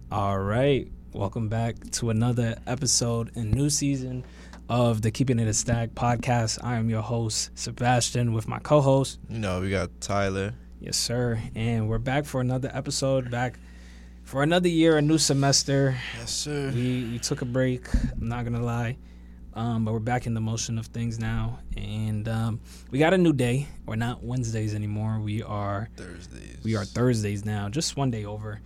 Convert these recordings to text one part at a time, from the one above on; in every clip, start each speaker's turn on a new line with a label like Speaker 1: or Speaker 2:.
Speaker 1: All right. Welcome back to another episode and new season of the Keeping It a Stack podcast. I am your host, Sebastian, with my co-host.
Speaker 2: We got Tyler.
Speaker 1: Yes, sir. And we're back for another episode, back for another year, a new semester.
Speaker 2: Yes, sir.
Speaker 1: We took a break, I'm not going to lie. But we're back in the motion of things now. And we got a new day. We're not Wednesdays anymore. We are
Speaker 2: Thursdays.
Speaker 1: We are Thursdays now, just one day over.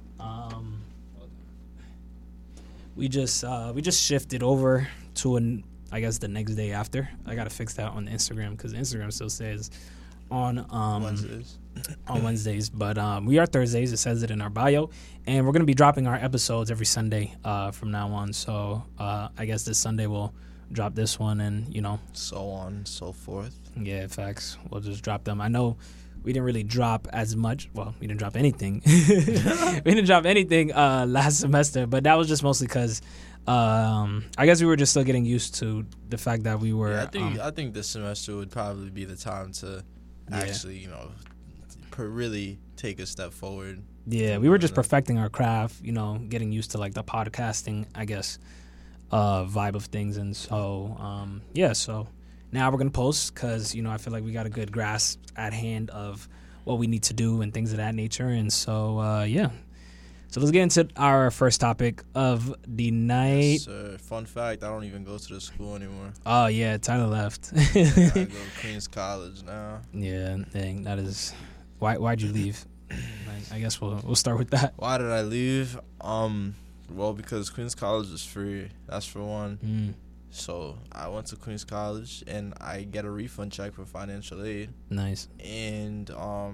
Speaker 1: We just shifted over to the next day after. I gotta fix that on Instagram because Instagram still says on
Speaker 2: Wednesdays.
Speaker 1: on Wednesdays, but we are Thursdays. It says it in our bio, and we're gonna be dropping our episodes every Sunday from now on. So I guess this Sunday we'll drop this one, and
Speaker 2: so on and so forth.
Speaker 1: Yeah, facts. We'll just drop them. I know we didn't really drop as much. Well, we didn't drop anything. We didn't drop anything last semester, but that was just mostly because I guess we were just still getting used to the fact that we were.
Speaker 2: Yeah, I think this semester would probably be the time to actually, really take a step forward.
Speaker 1: Yeah, we were just perfecting our craft, getting used to like the podcasting, I guess, vibe of things, and so so. Now we're going to post because, I feel like we got a good grasp at hand of what we need to do and things of that nature. And so, So let's get into our first topic of the night.
Speaker 2: Yes, sir. Fun fact, I don't even go to the school anymore.
Speaker 1: Oh, yeah, Tyler left.
Speaker 2: I go to Queens College now.
Speaker 1: Yeah, dang, that is... Why'd you leave? I guess we'll start with that.
Speaker 2: Why did I leave? Well, because Queens College is free. That's for one. So I went to Queens College, and I get a refund check for financial aid.
Speaker 1: Nice.
Speaker 2: And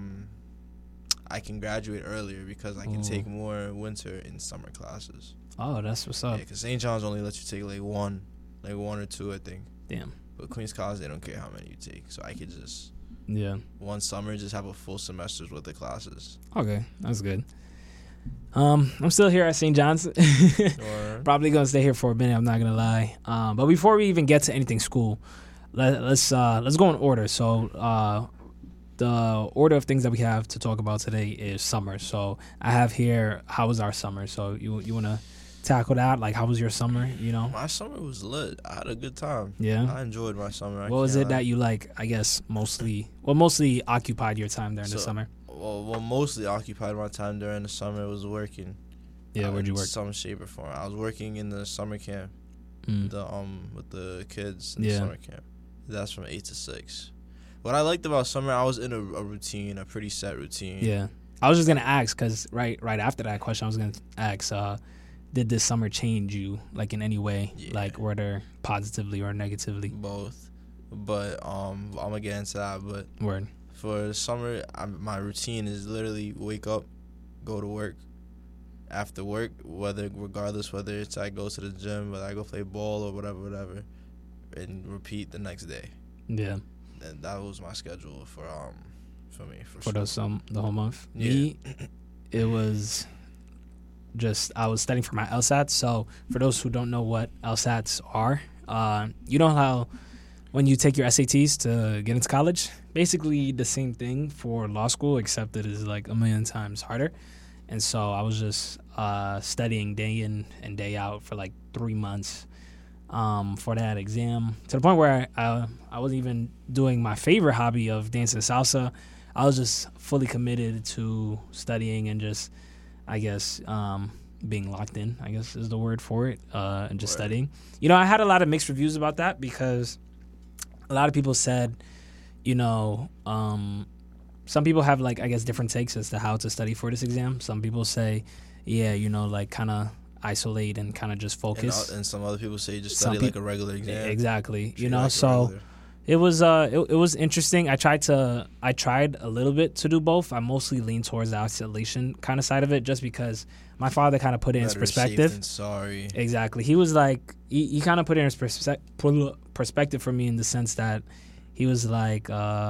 Speaker 2: I can graduate earlier because I can take more winter and summer classes.
Speaker 1: Oh, that's what's up.
Speaker 2: Yeah, because St. John's only lets you take like one or two, I think.
Speaker 1: Damn.
Speaker 2: But Queens College, they don't care how many you take. So I could just one summer just have a full semester's worth of classes.
Speaker 1: Okay, that's good. I'm still here at St. John's. Probably gonna stay here for a minute. I'm not gonna lie. But before we even get to anything school, let's go in order. So the order of things that we have to talk about today is summer. So I have here, how was our summer? So you wanna tackle that? Like, how was your summer?
Speaker 2: My summer was lit. I had a good time.
Speaker 1: Yeah,
Speaker 2: I enjoyed my summer.
Speaker 1: What was it that you I guess mostly occupied your time during the summer?
Speaker 2: Well, mostly occupied my time during the summer was working.
Speaker 1: Yeah, where'd you work?
Speaker 2: In some shape or form. I was working in the summer camp, with the kids in the summer camp. That's from 8 to 6. What I liked about summer, I was in a routine, a pretty set routine.
Speaker 1: Yeah, I was just gonna ask because right after that question, I was gonna ask, did this summer change you like in any way, like whether positively or negatively?
Speaker 2: Both, but I'm gonna get into that. But
Speaker 1: word.
Speaker 2: For the summer, my routine is literally wake up, go to work. After work, regardless whether it's I go to the gym, whether I go play ball or whatever, and repeat the next day.
Speaker 1: Yeah.
Speaker 2: And that was my schedule for me
Speaker 1: for the whole month.
Speaker 2: Yeah.
Speaker 1: Me, it was just I was studying for my LSATs. So for those who don't know what LSATs are, you know how when you take your SATs to get into college, basically the same thing for law school, except it is like a million times harder. And so I was just studying day in and day out for like 3 months for that exam, to the point where I wasn't even doing my favorite hobby of dancing salsa. I was just fully committed to studying and just, I guess, being locked in, I guess is the word for it, and just studying. I had a lot of mixed reviews about that because a lot of people said, some people have like, I guess, different takes as to how to study for this exam. Some people say, kind of isolate and kind of just focus.
Speaker 2: And some other people say just study like a regular exam.
Speaker 1: Exactly. So it was interesting. I tried a little bit to do both. I mostly leaned towards the isolation kind of side of it, just because my father kind of put it in perspective.
Speaker 2: Sorry.
Speaker 1: Exactly. He was like, he kind of put it in perspective for me in the sense that he was like,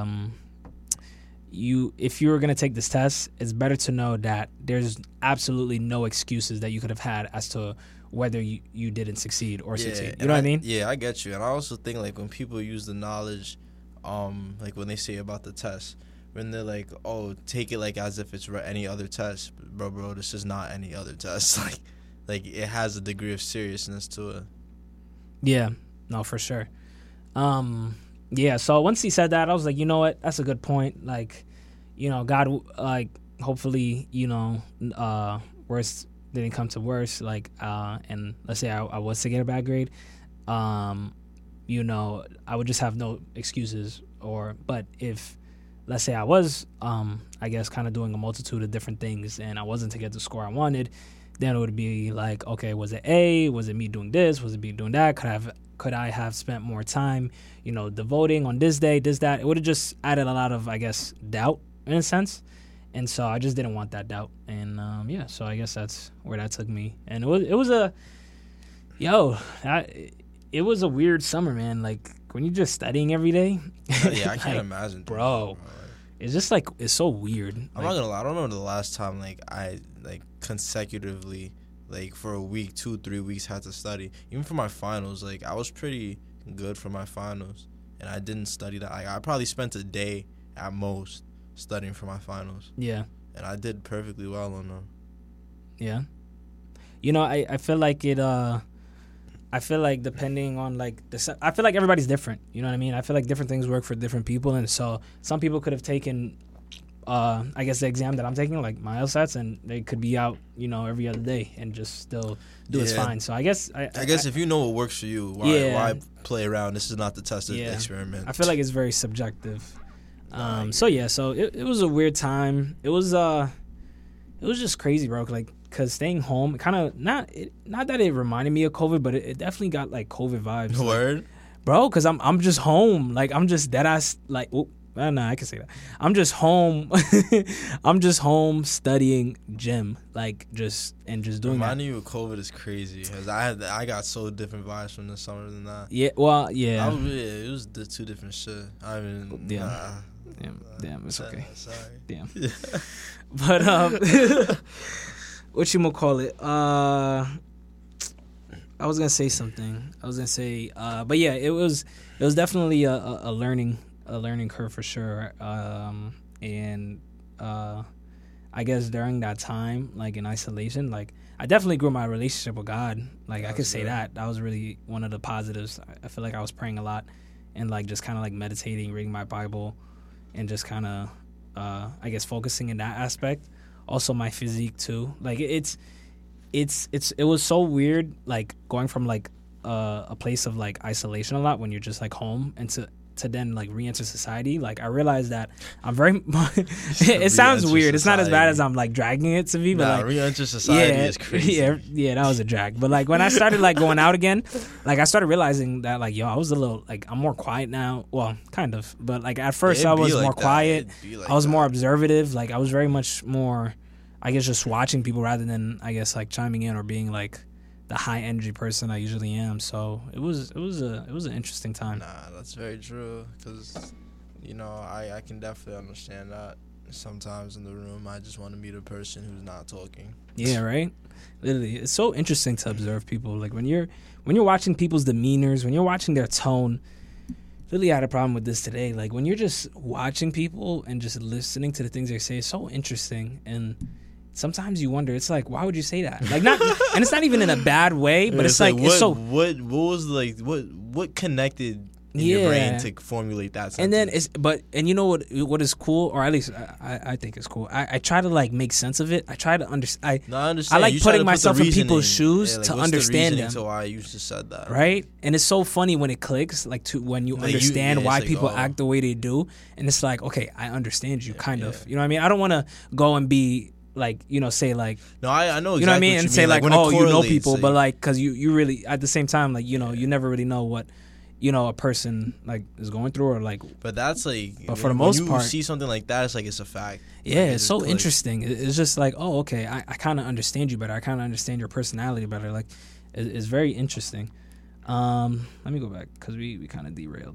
Speaker 1: if you were going to take this test, it's better to know that there's absolutely no excuses that you could have had as to whether you didn't succeed or succeed. You know what I mean?
Speaker 2: Yeah, I get you. And I also think, like, when people use the knowledge, like when they say about the test, when they're like, oh, take it like as if it's any other test. Bro, this is not any other test. Like it has a degree of seriousness to it.
Speaker 1: Yeah, no, for sure. Yeah, so once he said that, I was like, you know what? That's a good point. Like, you know, God, like, hopefully, you know, worst didn't come to worst. Like, and let's say I was to get a bad grade, you know, I would just have no excuses. But if, let's say I was, I guess, kind of doing a multitude of different things and I wasn't to get the score I wanted, then it would be like, okay, was it A? Was it me doing this? Was it me doing that? Could I have spent more time, you know, devoting on this day, this, that? It would have just added a lot of, I guess, doubt in a sense. And so I just didn't want that doubt. And, yeah, so I guess that's where that took me. And it was a weird summer, man. Like, when you're just studying every day.
Speaker 2: Yeah, I can't imagine.
Speaker 1: Bro, it's just, like, it's so weird.
Speaker 2: I'm not gonna lie. I don't remember the last time, like, I, like, consecutively, like, for a week, 2-3 weeks had to study. Even for my finals, like, I was pretty good for my finals. And I didn't study that. I probably spent a day at most studying for my finals.
Speaker 1: Yeah.
Speaker 2: And I did perfectly well on them.
Speaker 1: Yeah. You know, I feel like it, I feel like depending on, like, I feel like everybody's different. You know what I mean? I feel like different things work for different people. And so some people could have taken, I guess, the exam that I'm taking, like my LSATs, and they could be out, you know, every other day and just still do it fine. So I guess I
Speaker 2: guess if you know what works for you, why play around? This is not the tested experiment.
Speaker 1: I feel like it's very subjective. So it was a weird time. It was just crazy, bro. Like, cause staying home, kind of not that it reminded me of COVID, but it definitely got like COVID vibes.
Speaker 2: Word,
Speaker 1: like, bro. Cause I'm just home. Like, I'm just dead ass. Like, nah, I can say that. I'm just home. I'm just home studying gym, like just doing that.
Speaker 2: Reminding you of COVID is crazy, cause I got so different vibes from the summer than that.
Speaker 1: Yeah, well, yeah.
Speaker 2: It was the two different shit. I mean,
Speaker 1: damn, it's okay.
Speaker 2: Sorry.
Speaker 1: Damn. But what you gonna call it? I was gonna say something. But yeah, it was definitely a learning curve for sure. And I guess during that time, like in isolation, like I definitely grew my relationship with God. Like I could say that was really one of the positives. I feel like I was praying a lot and like just kind of like meditating, reading my Bible, and just kind of I guess focusing in that aspect. Also my physique too. Like it was so weird, like going from like a place of like isolation a lot when you're just like home and to then like re-enter society. Like I realized that I'm very it sounds weird. It's not as bad as I'm like dragging it to be, but like
Speaker 2: re-enter society is crazy.
Speaker 1: Yeah, that was a drag. But like when I started like going out again, like I started realizing that like I was a little like I'm more quiet now. Well, kind of. But like at first I was more quiet. I was more observative. Like I was very much more, I guess, just watching people rather than I guess like chiming in or being like the high energy person I usually am. So it was an interesting time.
Speaker 2: Nah, that's very true. Because you know I can definitely understand that. Sometimes in the room I just want to meet a person who's not talking.
Speaker 1: Yeah, right. Literally, it's so interesting to observe people. Like when you're watching people's demeanors, when you're watching their tone. Literally, I had a problem with this today. Like when you're just watching people and just listening to the things they say, it's so interesting. And sometimes you wonder, it's like, why would you say that? Like, not, and it's not even in a bad way, but it's like, it's so.
Speaker 2: What was like, what connected in your brain to formulate that sentence?
Speaker 1: And then and you know what is cool, or at least I think it's cool. I try to like make sense of it. I try to understand.
Speaker 2: I understand.
Speaker 1: I like putting myself in people's shoes to understand them.
Speaker 2: So why you just said that,
Speaker 1: right? And it's so funny when it clicks, like when you understand why people act the way they do, and it's like, okay, I understand you, kind of. You know what I mean? I don't want to go and be like, you know, say like,
Speaker 2: no, I know exactly,
Speaker 1: you know what I mean, and say like, oh, you know people,
Speaker 2: like,
Speaker 1: but like, because you really at the same time, like, you know, you never really know what, you know, a person like is going through, or like.
Speaker 2: But that's like.
Speaker 1: But for the most part,
Speaker 2: you see something like that, it's like it's a fact.
Speaker 1: Yeah, it's so interesting. It's just like, oh, okay, I kind of understand you better. I kind of understand your personality better. Like, it's very interesting. Let me go back because we kind of derailed.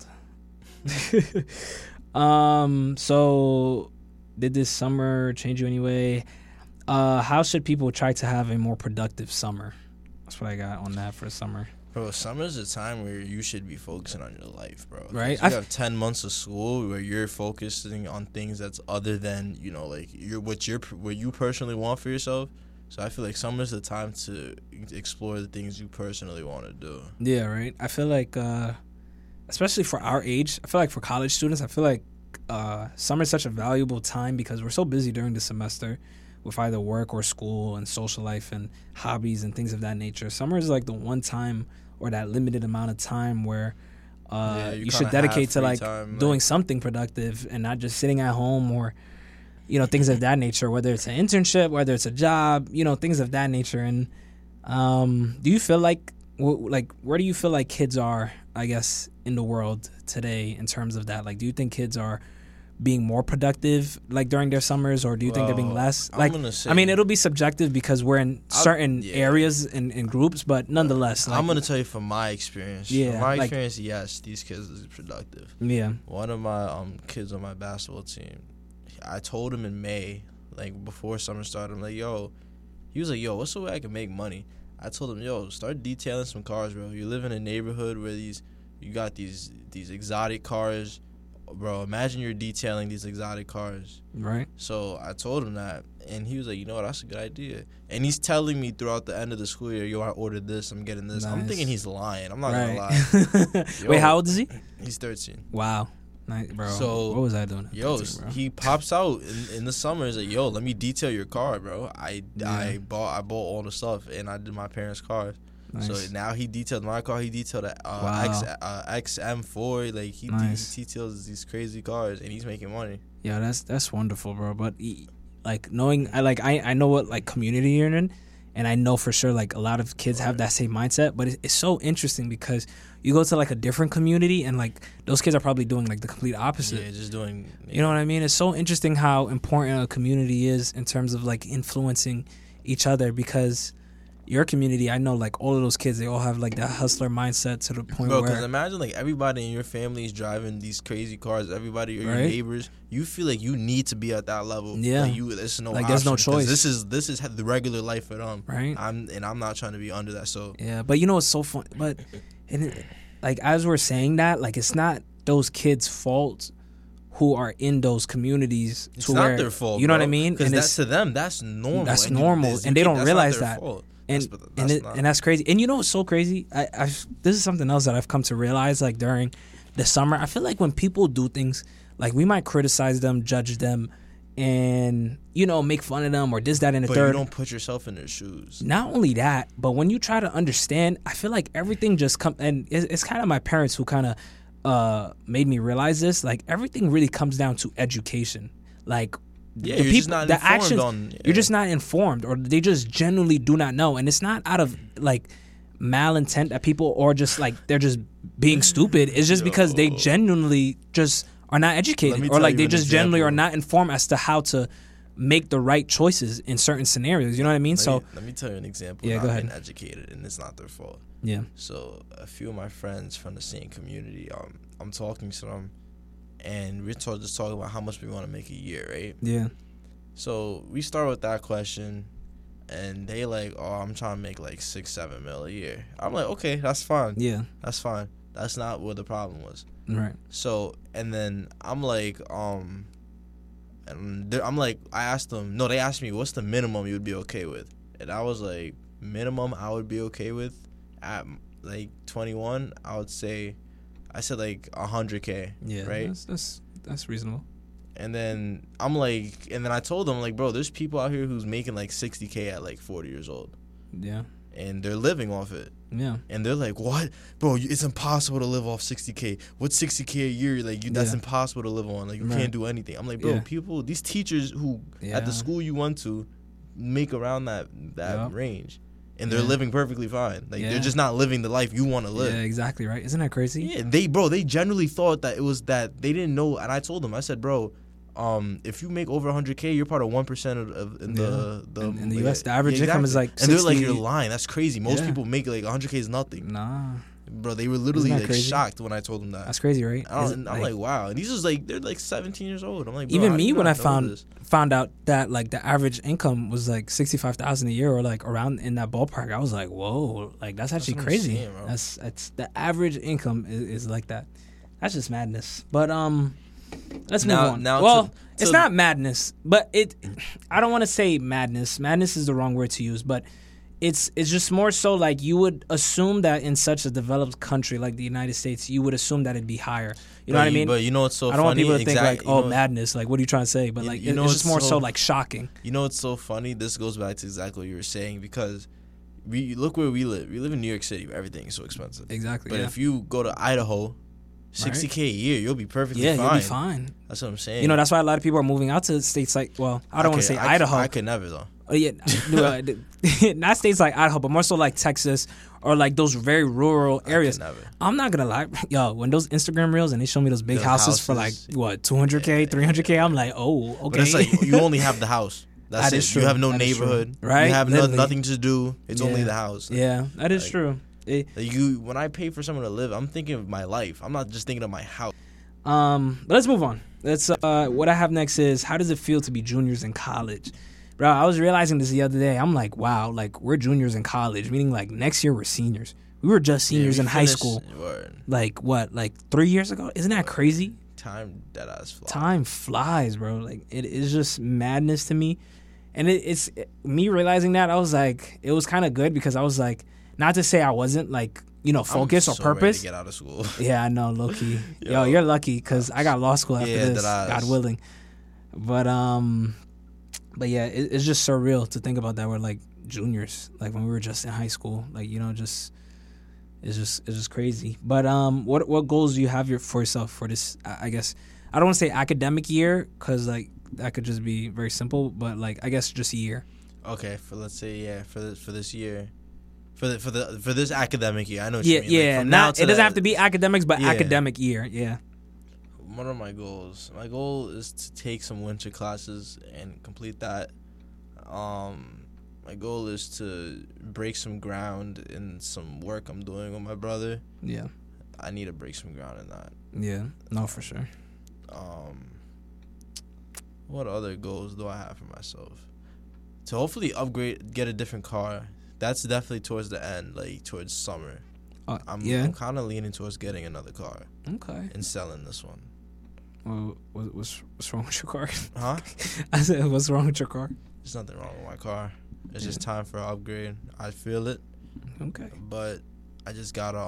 Speaker 1: So did this summer change you anyway? How should people try to have a more productive summer? That's what I got on that for summer.
Speaker 2: Bro, summer's a time where you should be focusing on your life, bro. 'Cause
Speaker 1: Right.
Speaker 2: You have 10 months of school where you're focusing on things that's other than, you know, like what you personally want for yourself. So I feel like summer's the time to explore the things you personally want to do.
Speaker 1: Yeah, right. I feel like, especially for our age, I feel like for college students, I feel like summer is such a valuable time because we're so busy during the semester with either work or school and social life and hobbies and things of that nature. Summer is like the one time or that limited amount of time where you should dedicate to like doing something productive and not just sitting at home or, you know, things of that nature, whether it's an internship, whether it's a job, you know, things of that nature. And do you feel like where do you feel like kids are, I guess, in the world today in terms of that? Like, do you think kids are being more productive like during their summers, or do you think they're being less? Like, I mean, it'll be subjective because we're in certain areas and groups, but nonetheless, like,
Speaker 2: I'm gonna tell you from my experience.
Speaker 1: Yeah,
Speaker 2: from my
Speaker 1: like,
Speaker 2: experience, yes, these kids are productive.
Speaker 1: Yeah.
Speaker 2: One of my kids on my basketball team, I told him in May, like before summer started, I'm like, yo, he was like, yo, what's the way I can make money? I told him, yo, start detailing some cars, bro. You live in a neighborhood where you got these exotic cars. Bro, imagine you're detailing these exotic cars.
Speaker 1: Right.
Speaker 2: So I told him that, and he was like, you know what, that's a good idea. And he's telling me throughout the end of the school year, yo, I ordered this, I'm getting this. Nice. I'm thinking he's lying. I'm not going to lie. Yo,
Speaker 1: wait, how old is he?
Speaker 2: He's 13.
Speaker 1: Wow. Nice, bro.
Speaker 2: So,
Speaker 1: what was I doing?
Speaker 2: Yo, 13, bro? He pops out in the summer. He's like, yo, let me detail your car, bro. I bought all the stuff, and I did my parents' car. Nice. So now he detailed my car. He detailed a XM4. Like he details these crazy cars, and he's making money.
Speaker 1: Yeah, that's wonderful, bro. But like knowing, I know what like community you're in, and I know for sure like a lot of kids have that same mindset. But it's so interesting because you go to like a different community, and like those kids are probably doing like the complete opposite.
Speaker 2: Yeah, just doing. Yeah.
Speaker 1: You know what I mean? It's so interesting how important a community is in terms of like influencing each other because. Your community, I know, like all of those kids, they all have like that hustler mindset to the point where.
Speaker 2: Because imagine like everybody in your family is driving these crazy cars. Everybody or your neighbors, you feel like you need to be at that level.
Speaker 1: Yeah,
Speaker 2: like there's no
Speaker 1: like there's no choice.
Speaker 2: This is the regular life for them.
Speaker 1: Right.
Speaker 2: I'm not trying to be under that. So
Speaker 1: yeah, but you know it's so fun. But like as we're saying that, like it's not those kids' fault who are in those communities.
Speaker 2: It's not their fault.
Speaker 1: You know what I mean?
Speaker 2: Because that's to them, that's normal.
Speaker 1: That's normal, and they don't realize that. And that's crazy. And you know what's so crazy? This is something else that I've come to realize like during the summer. I feel like when people do things, like we might criticize them, judge them, and, you know, make fun of them or this, that, and the third.
Speaker 2: But you don't put yourself in their shoes.
Speaker 1: Not only that, but when you try to understand, I feel like everything just comes, and it's kind of my parents who kind of made me realize this. Like everything really comes down to education. Like,
Speaker 2: yeah, you're just not informed
Speaker 1: you're just not informed, or they just genuinely do not know, and it's not out of like malintent that people, or just like they're just being stupid. It's just because they genuinely just are not educated, or like they just genuinely are not informed as to how to make the right choices in certain scenarios. You know what I mean?
Speaker 2: Let me tell you an example.
Speaker 1: Yeah, go ahead.
Speaker 2: I've been educated, and it's not their fault.
Speaker 1: Yeah.
Speaker 2: So a few of my friends from the same community, I'm talking to them. And we're just talking about how much we want to make a year, right?
Speaker 1: Yeah.
Speaker 2: So we start with that question, and they like, oh, I'm trying to make like 6-7 mil a year. I'm like, okay, that's fine.
Speaker 1: Yeah.
Speaker 2: That's fine. That's not what the problem was.
Speaker 1: Right.
Speaker 2: So, and then I'm like, I asked them, no, they asked me, what's the minimum you would be okay with? And I was like, minimum I would be okay with at like 21, I said like 100K.
Speaker 1: Yeah,
Speaker 2: right.
Speaker 1: That's reasonable.
Speaker 2: And then I told them like, bro, there's people out here who's making like 60K at like 40 years old.
Speaker 1: Yeah.
Speaker 2: And they're living off it.
Speaker 1: Yeah.
Speaker 2: And they're like, what, bro? It's people to live off 60K. What's 60K a year? Like, that's impossible to live on. Like, you can't do anything. I'm like, bro, people, these teachers who at the school you went to make around that range. And they're living perfectly fine. Like, they're just not living the life you want to live.
Speaker 1: Yeah, exactly right. Isn't that crazy?
Speaker 2: Yeah, they generally thought that it was that they didn't know. And I told them, I said, bro, if you make over 100K, you're part of 1% in the
Speaker 1: U.S. The average income is like 60.
Speaker 2: And they're like, you're lying. That's crazy. Most people make like 100K is nothing.
Speaker 1: Nah.
Speaker 2: Bro, they were literally
Speaker 1: Isn't that
Speaker 2: like
Speaker 1: crazy?
Speaker 2: shocked when I told them that.
Speaker 1: That's crazy, right?
Speaker 2: I'm like, wow. And these is like, they're like 17 years old. I'm like, bro,
Speaker 1: even
Speaker 2: how do
Speaker 1: me
Speaker 2: you
Speaker 1: when I
Speaker 2: not know this?
Speaker 1: found out that like the average income was like 65,000 a year or like around in that ballpark, I was like, whoa, like that's actually
Speaker 2: what I'm
Speaker 1: crazy.
Speaker 2: saying, bro.
Speaker 1: That's the average income is like that. That's just madness. But let's move on.
Speaker 2: Now
Speaker 1: Well, it's not madness, but I don't want to say madness. Madness is the wrong word to use, but it's just more so like you would assume that in such a developed country like the United States, you would assume that it'd be higher. You know what I mean?
Speaker 2: But you know what's so funny?
Speaker 1: I don't want people to think
Speaker 2: Exact-
Speaker 1: like, oh,
Speaker 2: you know-
Speaker 1: madness. Like, what are you trying to say? But like,
Speaker 2: you know
Speaker 1: it's just
Speaker 2: what's
Speaker 1: more so like shocking.
Speaker 2: You know what's so funny? This goes back to exactly what you were saying, because we look where we live. We live in New York City, where everything is so expensive.
Speaker 1: Exactly.
Speaker 2: But
Speaker 1: yeah.
Speaker 2: if you go to Idaho, $60K a year, you'll be perfectly fine.
Speaker 1: You'll be fine.
Speaker 2: That's what I'm saying.
Speaker 1: You know, that's why a lot of people are moving out to states like, well, I don't want to say Idaho.
Speaker 2: I could never though.
Speaker 1: Oh, yeah, not states like Idaho, but more so like Texas or like those very rural areas.
Speaker 2: Never.
Speaker 1: I'm not gonna lie, yo, when those Instagram reels and they show me those big
Speaker 2: Those
Speaker 1: houses for like
Speaker 2: houses.
Speaker 1: what 200K, 300K, I'm like, oh, okay.
Speaker 2: But it's like you only have the house. That's
Speaker 1: That
Speaker 2: it.
Speaker 1: is true.
Speaker 2: You have no
Speaker 1: That is true.
Speaker 2: neighborhood.
Speaker 1: Right?
Speaker 2: You have
Speaker 1: Literally.
Speaker 2: nothing to do. It's only
Speaker 1: Yeah.
Speaker 2: the house.
Speaker 1: Yeah, that is
Speaker 2: Like-
Speaker 1: true.
Speaker 2: Like when I pay for someone to live, I'm thinking of my life. I'm not just thinking of my house.
Speaker 1: But let's move on. Let's what I have next is, how does it feel to be juniors in college? Bro, I was realizing this the other day. I'm like, wow, like we're juniors in college, meaning like next year we're seniors. We were just seniors
Speaker 2: Yeah,
Speaker 1: in
Speaker 2: we
Speaker 1: high
Speaker 2: finished-
Speaker 1: school.
Speaker 2: Word.
Speaker 1: Like what? Like 3 years ago? Isn't that crazy?
Speaker 2: Time dead ass fly.
Speaker 1: Time flies, bro. Like it is just madness to me. And it's me realizing that, I was like, it was kind of good because I was like, not to say I wasn't like, you know, focused
Speaker 2: I'm
Speaker 1: or
Speaker 2: so ready
Speaker 1: purpose.
Speaker 2: to get out of school.
Speaker 1: Yeah, I know, low key. Yo,
Speaker 2: Yo.
Speaker 1: you're lucky because I got law school after
Speaker 2: Yeah,
Speaker 1: this,
Speaker 2: that
Speaker 1: God
Speaker 2: ass.
Speaker 1: willing. But yeah, it's just surreal to think about that. We're like juniors, like when we were just in high school, like, you know, just it's just crazy. But what goals do you have for yourself for this? I guess I don't want to say academic year because like that could just be very simple, but like I guess just a year.
Speaker 2: Okay, for let's say for this year, for this academic year. I know what
Speaker 1: Yeah,
Speaker 2: you mean. Like,
Speaker 1: yeah.
Speaker 2: from now
Speaker 1: Not
Speaker 2: to
Speaker 1: it doesn't
Speaker 2: the-
Speaker 1: have to be academics, but
Speaker 2: Yeah.
Speaker 1: academic year. Yeah.
Speaker 2: What are my goals? My goal is to take some winter classes and complete that. My goal is to break some ground in some work I'm doing with my brother.
Speaker 1: Yeah.
Speaker 2: I need to break some ground in that.
Speaker 1: Yeah. No, for sure.
Speaker 2: What other goals do I have for myself? To hopefully upgrade, get a different car. That's definitely towards the end, like towards summer. I'm kind of leaning towards getting another car
Speaker 1: Okay.
Speaker 2: and selling this one.
Speaker 1: Well, what's wrong with your car?
Speaker 2: Huh?
Speaker 1: I said, what's wrong with your car?
Speaker 2: There's nothing wrong with my car. It's just time for an upgrade. I feel it,
Speaker 1: Okay.
Speaker 2: but I just gotta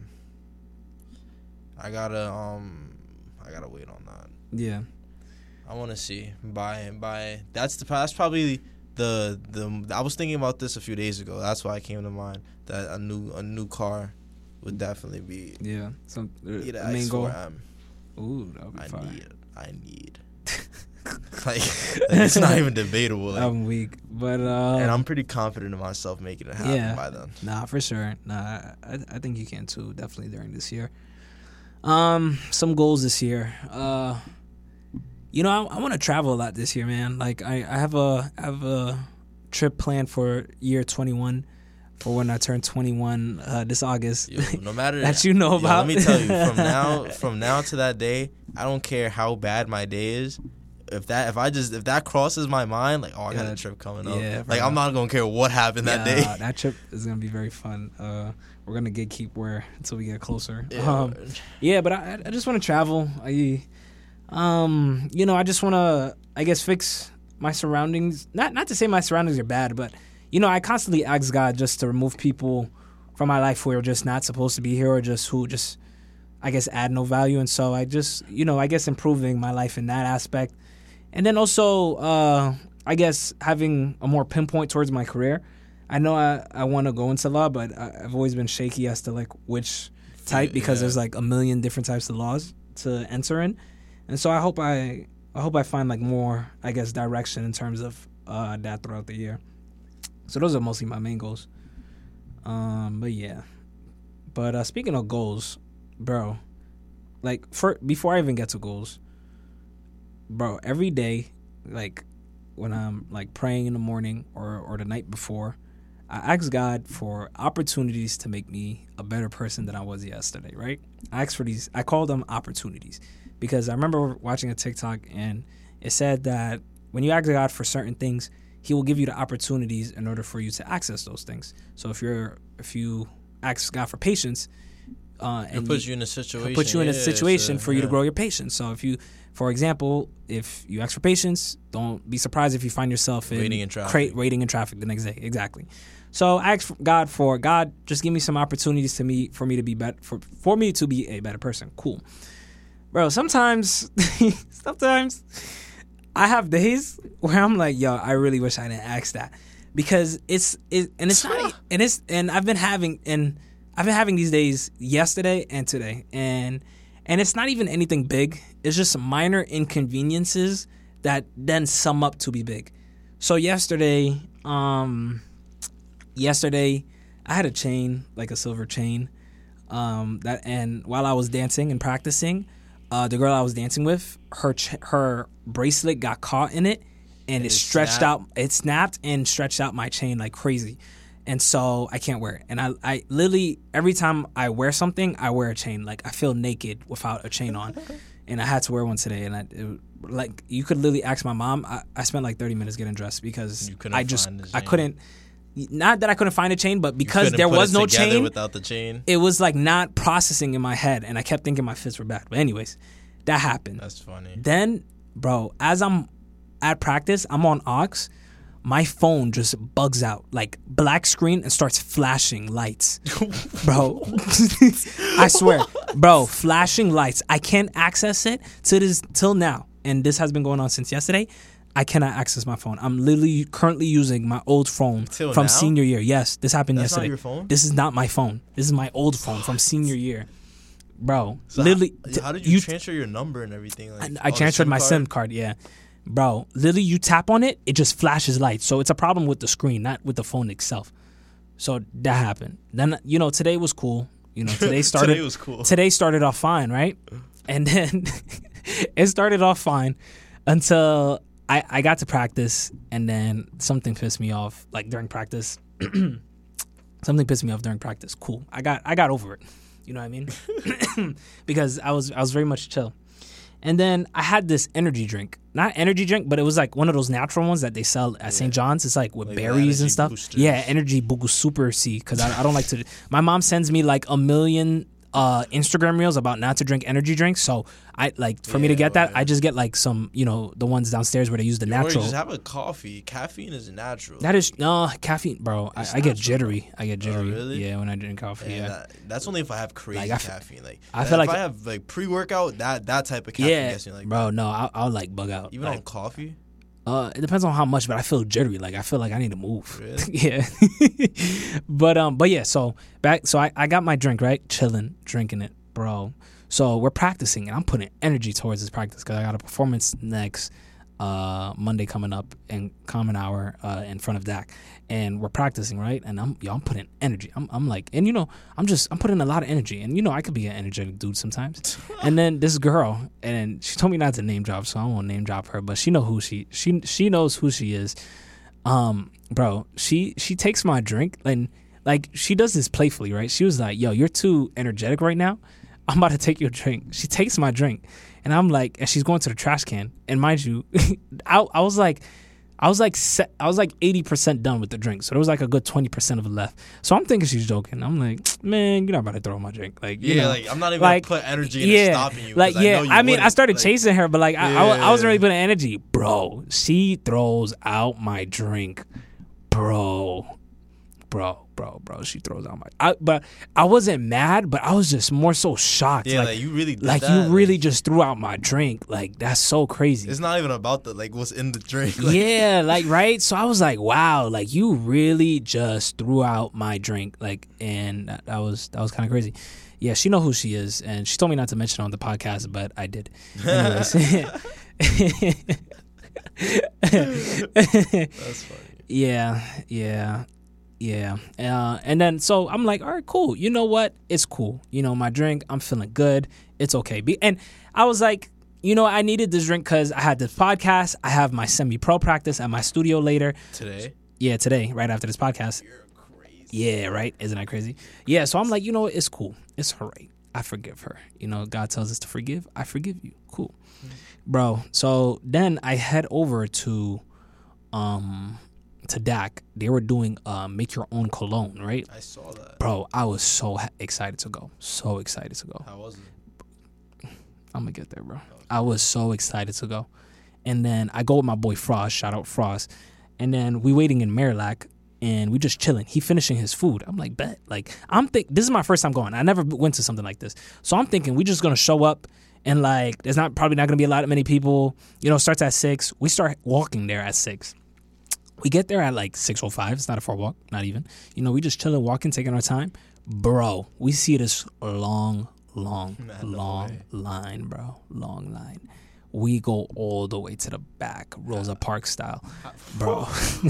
Speaker 2: I gotta wait on that.
Speaker 1: Yeah.
Speaker 2: I want to see buy. That's probably the I was thinking about this a few days ago. That's why it came to mind that a new car would definitely be.
Speaker 1: Yeah. Some
Speaker 2: Need
Speaker 1: the
Speaker 2: an
Speaker 1: main goal.
Speaker 2: X4M.
Speaker 1: Ooh, that would be fine.
Speaker 2: I need. like it's not even debatable. Like,
Speaker 1: I'm weak, but
Speaker 2: and I'm pretty confident in myself making it happen
Speaker 1: yeah.
Speaker 2: by then.
Speaker 1: Nah, for sure. Nah, I think you can too. Definitely during this year. Some goals this year. You know, I want to travel a lot this year, man. Like I have a trip planned for year 21 for when I turn 21 this August.
Speaker 2: Yo, no matter
Speaker 1: that you know about.
Speaker 2: Let me tell you, from now to that day, I don't care how bad my day is. If that crosses my mind, like, oh, I got a trip coming up.
Speaker 1: Yeah,
Speaker 2: like, I'm not gonna care what happened that day.
Speaker 1: That trip is gonna be very fun. We're gonna gatekeep where until we get closer.
Speaker 2: Yeah,
Speaker 1: But I just want to travel. You know, I just want to, I guess, fix my surroundings. Not to say my surroundings are bad, but you know, I constantly ask God just to remove people from my life who are just not supposed to be here, or just who just, I guess, add no value. And so I just, you know, I guess improving my life in that aspect. And then also, I guess, having a more pinpoint towards my career. I know I want to go into law, but I've always been shaky as to, like, which type, because there's, like, a million different types of laws to enter in. And so I hope I find, like, more, I guess, direction in terms of that throughout the year. So those are mostly my main goals. But, yeah. But speaking of goals, bro, like, before I even get to goals, bro, every day, like when I'm like praying in the morning or the night before, I asked God for opportunities to make me a better person than I was yesterday, right? I asked for these. I called them opportunities because I remember watching a TikTok and it said that when you ask God for certain things, He will give you the opportunities in order for you to access those things. So if you ask God for patience, and
Speaker 2: It puts you in a situation.
Speaker 1: He'll put you in a situation for you to grow your patience. So if you, for example, if you ask for patience, don't be surprised if you find yourself in waiting in traffic the next day. Exactly. So I asked God, just give me some opportunities for me to be better, for me to be a better person. Cool, bro. Sometimes I have days where I'm like, yo, I really wish I didn't ask that, because I've been having these days yesterday and today, and it's not even anything big. It's just minor inconveniences that then sum up to be big. So yesterday I had a chain, like a silver chain, and while I was dancing and practicing, the girl I was dancing with, her bracelet got caught in it, and it stretched out. It snapped and stretched out my chain like crazy, and so I can't wear it. And I literally, every time I wear something, I wear a chain. Like, I feel naked without a chain on, and I had to wear one today. And like, you could literally ask my mom. I spent like 30 minutes getting dressed because I couldn't. Not that I couldn't find a chain, but because there was no chain,
Speaker 2: without the chain,
Speaker 1: it was like not processing in my head, and I kept thinking my fits were bad. But anyways, that happened.
Speaker 2: That's funny.
Speaker 1: Then, bro, as I'm at practice, I'm on aux. My phone just bugs out, like black screen, and starts flashing lights, bro. I swear, bro, flashing lights. I can't access it till now, and this has been going on since yesterday. I cannot access my phone. I'm literally currently using my old phone from senior year. Yes, this happened yesterday.
Speaker 2: That's not your phone?
Speaker 1: This is not my phone. This is my old phone from senior year. Bro,
Speaker 2: so
Speaker 1: literally.
Speaker 2: How did you transfer your number and everything? Like,
Speaker 1: I transferred my SIM card, yeah. Bro, literally, you tap on it, it just flashes lights. So it's a problem with the screen, not with the phone itself. So that happened. Then, today was cool. Today started.
Speaker 2: Today was cool.
Speaker 1: Today started off fine, right? And then it started off fine until I got to practice, and then something pissed me off, like during practice. Something pissed me off during practice. Cool. I got over it. You know what I mean? Because I was very much chill. And then I had this energy drink. Not energy drink, but it was like one of those natural ones that they sell at St. John's. It's like with berries and stuff.
Speaker 2: Boosters.
Speaker 1: Yeah, Energy Boost Super C. Because I don't like to. My mom sends me like a million Instagram reels about not to drink energy drinks. So I like for me to get that, I just get like some, the ones downstairs where they use the natural.
Speaker 2: Or just have a coffee. Caffeine is natural.
Speaker 1: That is caffeine, bro. I get jittery. I get jittery.
Speaker 2: Oh, really?
Speaker 1: Yeah, when I drink coffee. Yeah.
Speaker 2: That's only if I have crazy caffeine. Like
Speaker 1: I feel
Speaker 2: if
Speaker 1: like
Speaker 2: I have like pre-workout, that type of caffeine gets me like.
Speaker 1: Bro, no, I'll like bug out.
Speaker 2: Even on coffee.
Speaker 1: It depends on how much, but I feel jittery. Like I feel like I need to move.
Speaker 2: Really?
Speaker 1: Yeah. but yeah. So I got my drink, right, chilling, drinking it, bro. So we're practicing, and I'm putting energy towards this practice because I got a performance next Monday coming up in Common Hour in front of Dak, and we're practicing, right? And I'm putting energy. I'm like, and I'm putting a lot of energy, and I could be an energetic dude sometimes. And then this girl, and she told me not to name drop, so I won't name drop her, but she knows who she is. Bro, she takes my drink, and like she does this playfully, right? She was like, "Yo, you're too energetic right now. I'm about to take your drink." She takes my drink, and I'm like, and she's going to the trash can. And mind you, I was like 80% done with the drink, so there was like a good 20% of it left. So I'm thinking she's joking. I'm like, man, you're not about to throw my drink, like
Speaker 2: like I'm not even gonna put energy into stopping you.
Speaker 1: Like I started chasing her, but like I wasn't really putting energy, bro. She throws out my drink, bro. She throws out but I wasn't mad, but I was just more so shocked.
Speaker 2: Yeah, like you really did
Speaker 1: like
Speaker 2: that.
Speaker 1: You really just threw out my drink. Like that's so crazy.
Speaker 2: It's not even about what's in the drink.
Speaker 1: Yeah, like right. So I was like, wow, like you really just threw out my drink. Like, and that was kind of crazy. Yeah, she know who she is, and she told me not to mention it on the podcast, but I did. Anyways.
Speaker 2: That's funny.
Speaker 1: Yeah. And then so I'm like, all right, cool. You know what? It's cool. My drink, I'm feeling good. It's okay. And I was like, I needed this drink because I had this podcast. I have my semi-pro practice at my studio later.
Speaker 2: Today?
Speaker 1: Yeah, today, right after this podcast.
Speaker 2: You're
Speaker 1: Yeah, right? Isn't that crazy? Yeah, so I'm like, you know what? It's cool. It's all right. I forgive her. You know, God tells us to forgive. I forgive you. Cool. Bro, so then I head over to DAC. They were doing make your own cologne, right?
Speaker 2: I saw that.
Speaker 1: Bro, I was so excited to go. So excited to go.
Speaker 2: How was it?
Speaker 1: I'm gonna get there, bro. I was so excited to go. And then I go with my boy Frost. Shout out Frost. And then we waiting in Marillac. And we just chilling. He finishing his food. I'm like, bet. Like, this is my first time going. I never went to something like this. So I'm thinking we just gonna show up and like there's probably not gonna be many people. You know, it starts at 6. We start walking there at 6. We get there at like 6:05. It's not a far walk, not even. You know, we just chilling, walking, taking our time. Bro, we see this long line, bro. Long line. We go all the way to the back, Rosa Parks style, bro.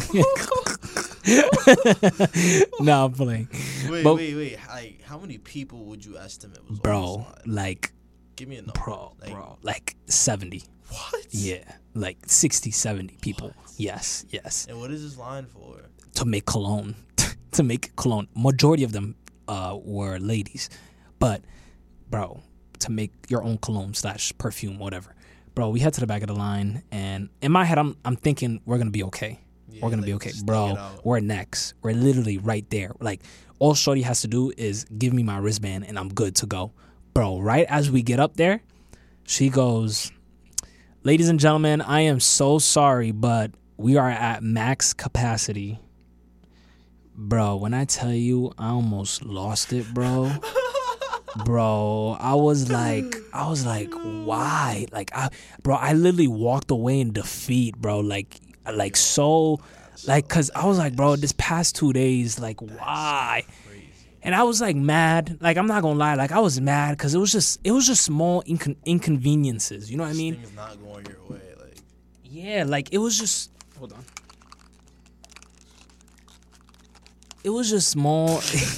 Speaker 1: No, I'm playing.
Speaker 2: Wait. Like, how many people would you estimate was
Speaker 1: bro?
Speaker 2: on this line?
Speaker 1: Like,
Speaker 2: give me a number.
Speaker 1: Bro, like 70.
Speaker 2: What?
Speaker 1: Yeah, like 60, 70 people. What? Yes.
Speaker 2: And what is this line for?
Speaker 1: To make cologne. To make cologne. Majority of them were ladies, but bro, to make your own cologne / perfume, whatever. Bro, we head to the back of the line, and in my head, I'm thinking we're gonna be okay. We're gonna be okay, bro. We're next. We're literally right there. Like, all Shorty has to do is give me my wristband, and I'm good to go, bro. Right as we get up there, she goes, "Ladies and gentlemen, I am so sorry, but we are at max capacity." Bro, when I tell you, I almost lost it, bro. Bro, I was like, why? Like, I literally walked away in defeat, bro. Cause I was like, bro, this past 2 days, like, why? And I was like mad. Like, I'm not gonna lie, like I was mad because it was just small inconveniences. You know what I mean?
Speaker 2: Things not going your way, like.
Speaker 1: Yeah, like it was just. Hold on. It was just small.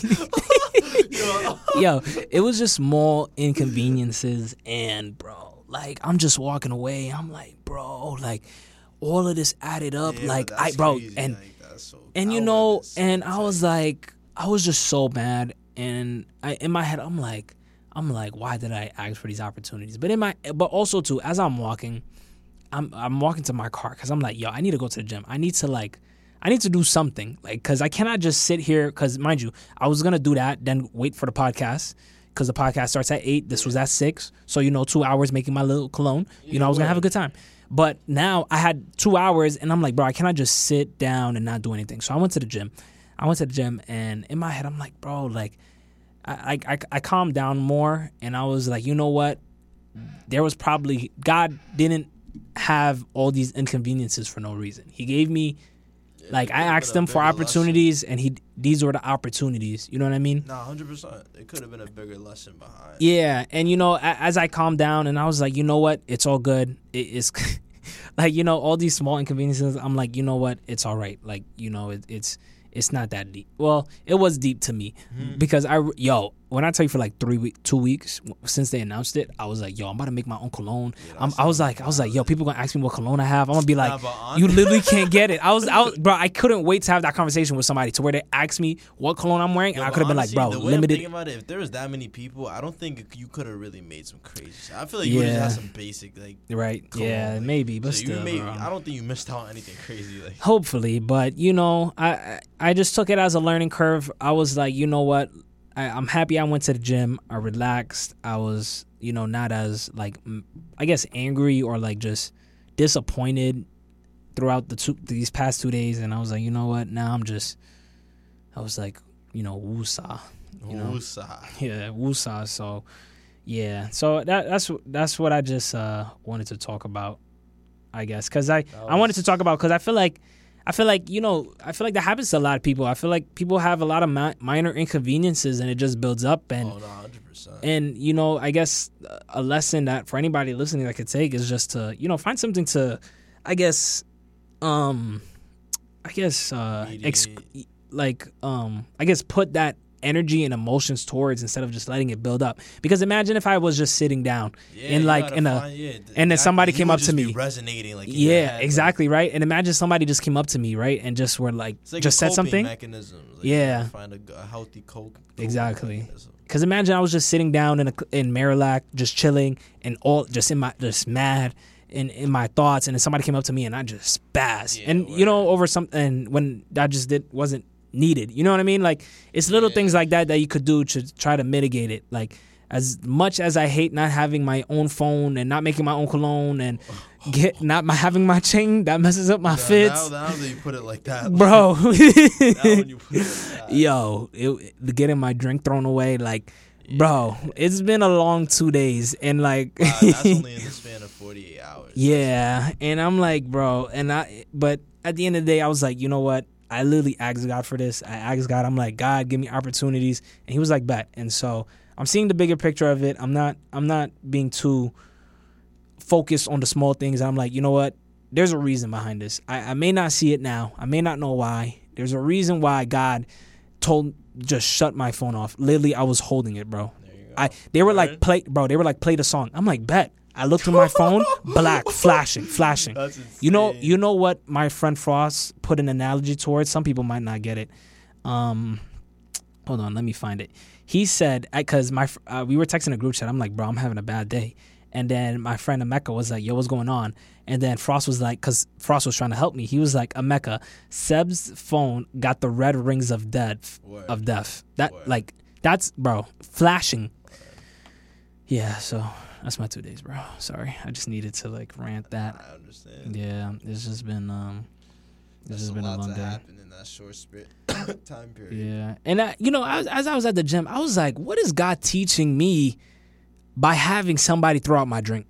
Speaker 1: Yo, it was just small inconveniences, and bro, like I'm just walking away. I'm like, bro, like all of this added up,
Speaker 2: yeah,
Speaker 1: like
Speaker 2: crazy.
Speaker 1: and
Speaker 2: like, that's so,
Speaker 1: and you know, and I was like, I was just so mad, and in my head, I'm like, why did I ask for these opportunities? But also too, as I'm walking, I'm walking to my car because I'm like, yo, I need to go to the gym. I need to do something, like, because I cannot just sit here, because, mind you, I was going to do that, then wait for the podcast, because the podcast starts at 8. This was at 6. So, 2 hours making my little cologne. I was going to have a good time. But now I had 2 hours, and I'm like, bro, I cannot just sit down and not do anything. So I went to the gym. And in my head, I'm like, bro, like, I calmed down more, and I was like, you know what? There was probably, God didn't have all these inconveniences for no reason. He gave me, like, I asked him for opportunities, and these were the opportunities. You know what I mean?
Speaker 2: Nah, 100%. It could have been a bigger lesson behind.
Speaker 1: Yeah, and as I calmed down, and I was like, you know what? It's all good. It's like, all these small inconveniences. I'm like, you know what? It's all right. Like, it's not that deep. Well, it was deep to me because when I tell you for like 2 weeks since they announced it, I was like, yo, I'm about to make my own cologne. Yeah, I was like, yo, people gonna ask me what cologne I have. I'm gonna be like, you literally can't get it. Bro, I couldn't wait to have that conversation with somebody to where they asked me what cologne I'm wearing, and I could have been like, bro, limited.
Speaker 2: Thinking about it, if there was that many people, I don't think you could have really made some crazy shit. I feel like you would have had some basic, like,
Speaker 1: right,
Speaker 2: cologne,
Speaker 1: yeah,
Speaker 2: like,
Speaker 1: maybe, but
Speaker 2: so
Speaker 1: still,
Speaker 2: I don't think you missed out on anything crazy. Like,
Speaker 1: hopefully, but I just took it as a learning curve. I was like, you know what? I'm happy I went to the gym. I relaxed. I was, not as, like, I guess angry or, like, just disappointed throughout these past 2 days. And I was like, you know what? Now I was like, woosah.
Speaker 2: Woosah.
Speaker 1: Yeah, woosah. So, yeah. So that's what I just wanted to talk about, I guess. Because I wanted to talk about, because I feel like that happens to a lot of people. I feel like people have a lot of minor inconveniences, and it just builds up. And,
Speaker 2: 100%.
Speaker 1: And, I guess a lesson that for anybody listening that could take is just to, find something to, I guess put that energy and emotions towards instead of just letting it build up. Because imagine if I was just sitting down and then somebody came up to me,
Speaker 2: resonating like
Speaker 1: exactly, right. And imagine somebody just came up to me, right, and just were like just said something.
Speaker 2: Mechanism. Like
Speaker 1: yeah,
Speaker 2: find a healthy cope.
Speaker 1: Exactly.
Speaker 2: Mechanism.
Speaker 1: Because imagine I was just sitting down in Marillac, just chilling, and all just mad in my thoughts, and then somebody came up to me and I just spazzed, over something when I just wasn't needed. You know what I mean? Like it's little things like that you could do to try to mitigate it. Like as much as I hate not having my own phone and not making my own cologne and not having my chain that messes up my fits.
Speaker 2: Now that you put it like that,
Speaker 1: bro.
Speaker 2: Now when you put it like that.
Speaker 1: Yo, getting my drink thrown away, like, bro, it's been a long 2 days, and like,
Speaker 2: wow, that's only in the span of 48 hours.
Speaker 1: Yeah, and I'm like, bro, but at the end of the day, I was like, you know what? I literally asked God for this. I asked God, I'm like, God, give me opportunities, and He was like, bet. And so I'm seeing the bigger picture of it. I'm not being too focused on the small things. I'm like, you know what? There's a reason behind this. I may not see it now. I may not know why. There's a reason why God just shut my phone off. Literally, I was holding it, bro. They were like, play the song. I'm like, bet. I looked at my phone, black, flashing.
Speaker 2: That's insane.
Speaker 1: You know what my friend Frost put an analogy towards? Some people might not get it. Hold on, let me find it. He said, because we were texting a group chat. I'm like, bro, I'm having a bad day. And then my friend Emeka was like, yo, what's going on? And then Frost was like, because Frost was trying to help me. He was like, Emeka, Seb's phone got the red rings of death. That's, bro, flashing.
Speaker 2: Word.
Speaker 1: Yeah, so that's my 2 days, bro. Sorry. I just needed to like rant that.
Speaker 2: I understand.
Speaker 1: Yeah, it's just been a long day.
Speaker 2: Happen in that short time period.
Speaker 1: Yeah. And as I was at the gym, I was like, what is God teaching me by having somebody throw out my drink?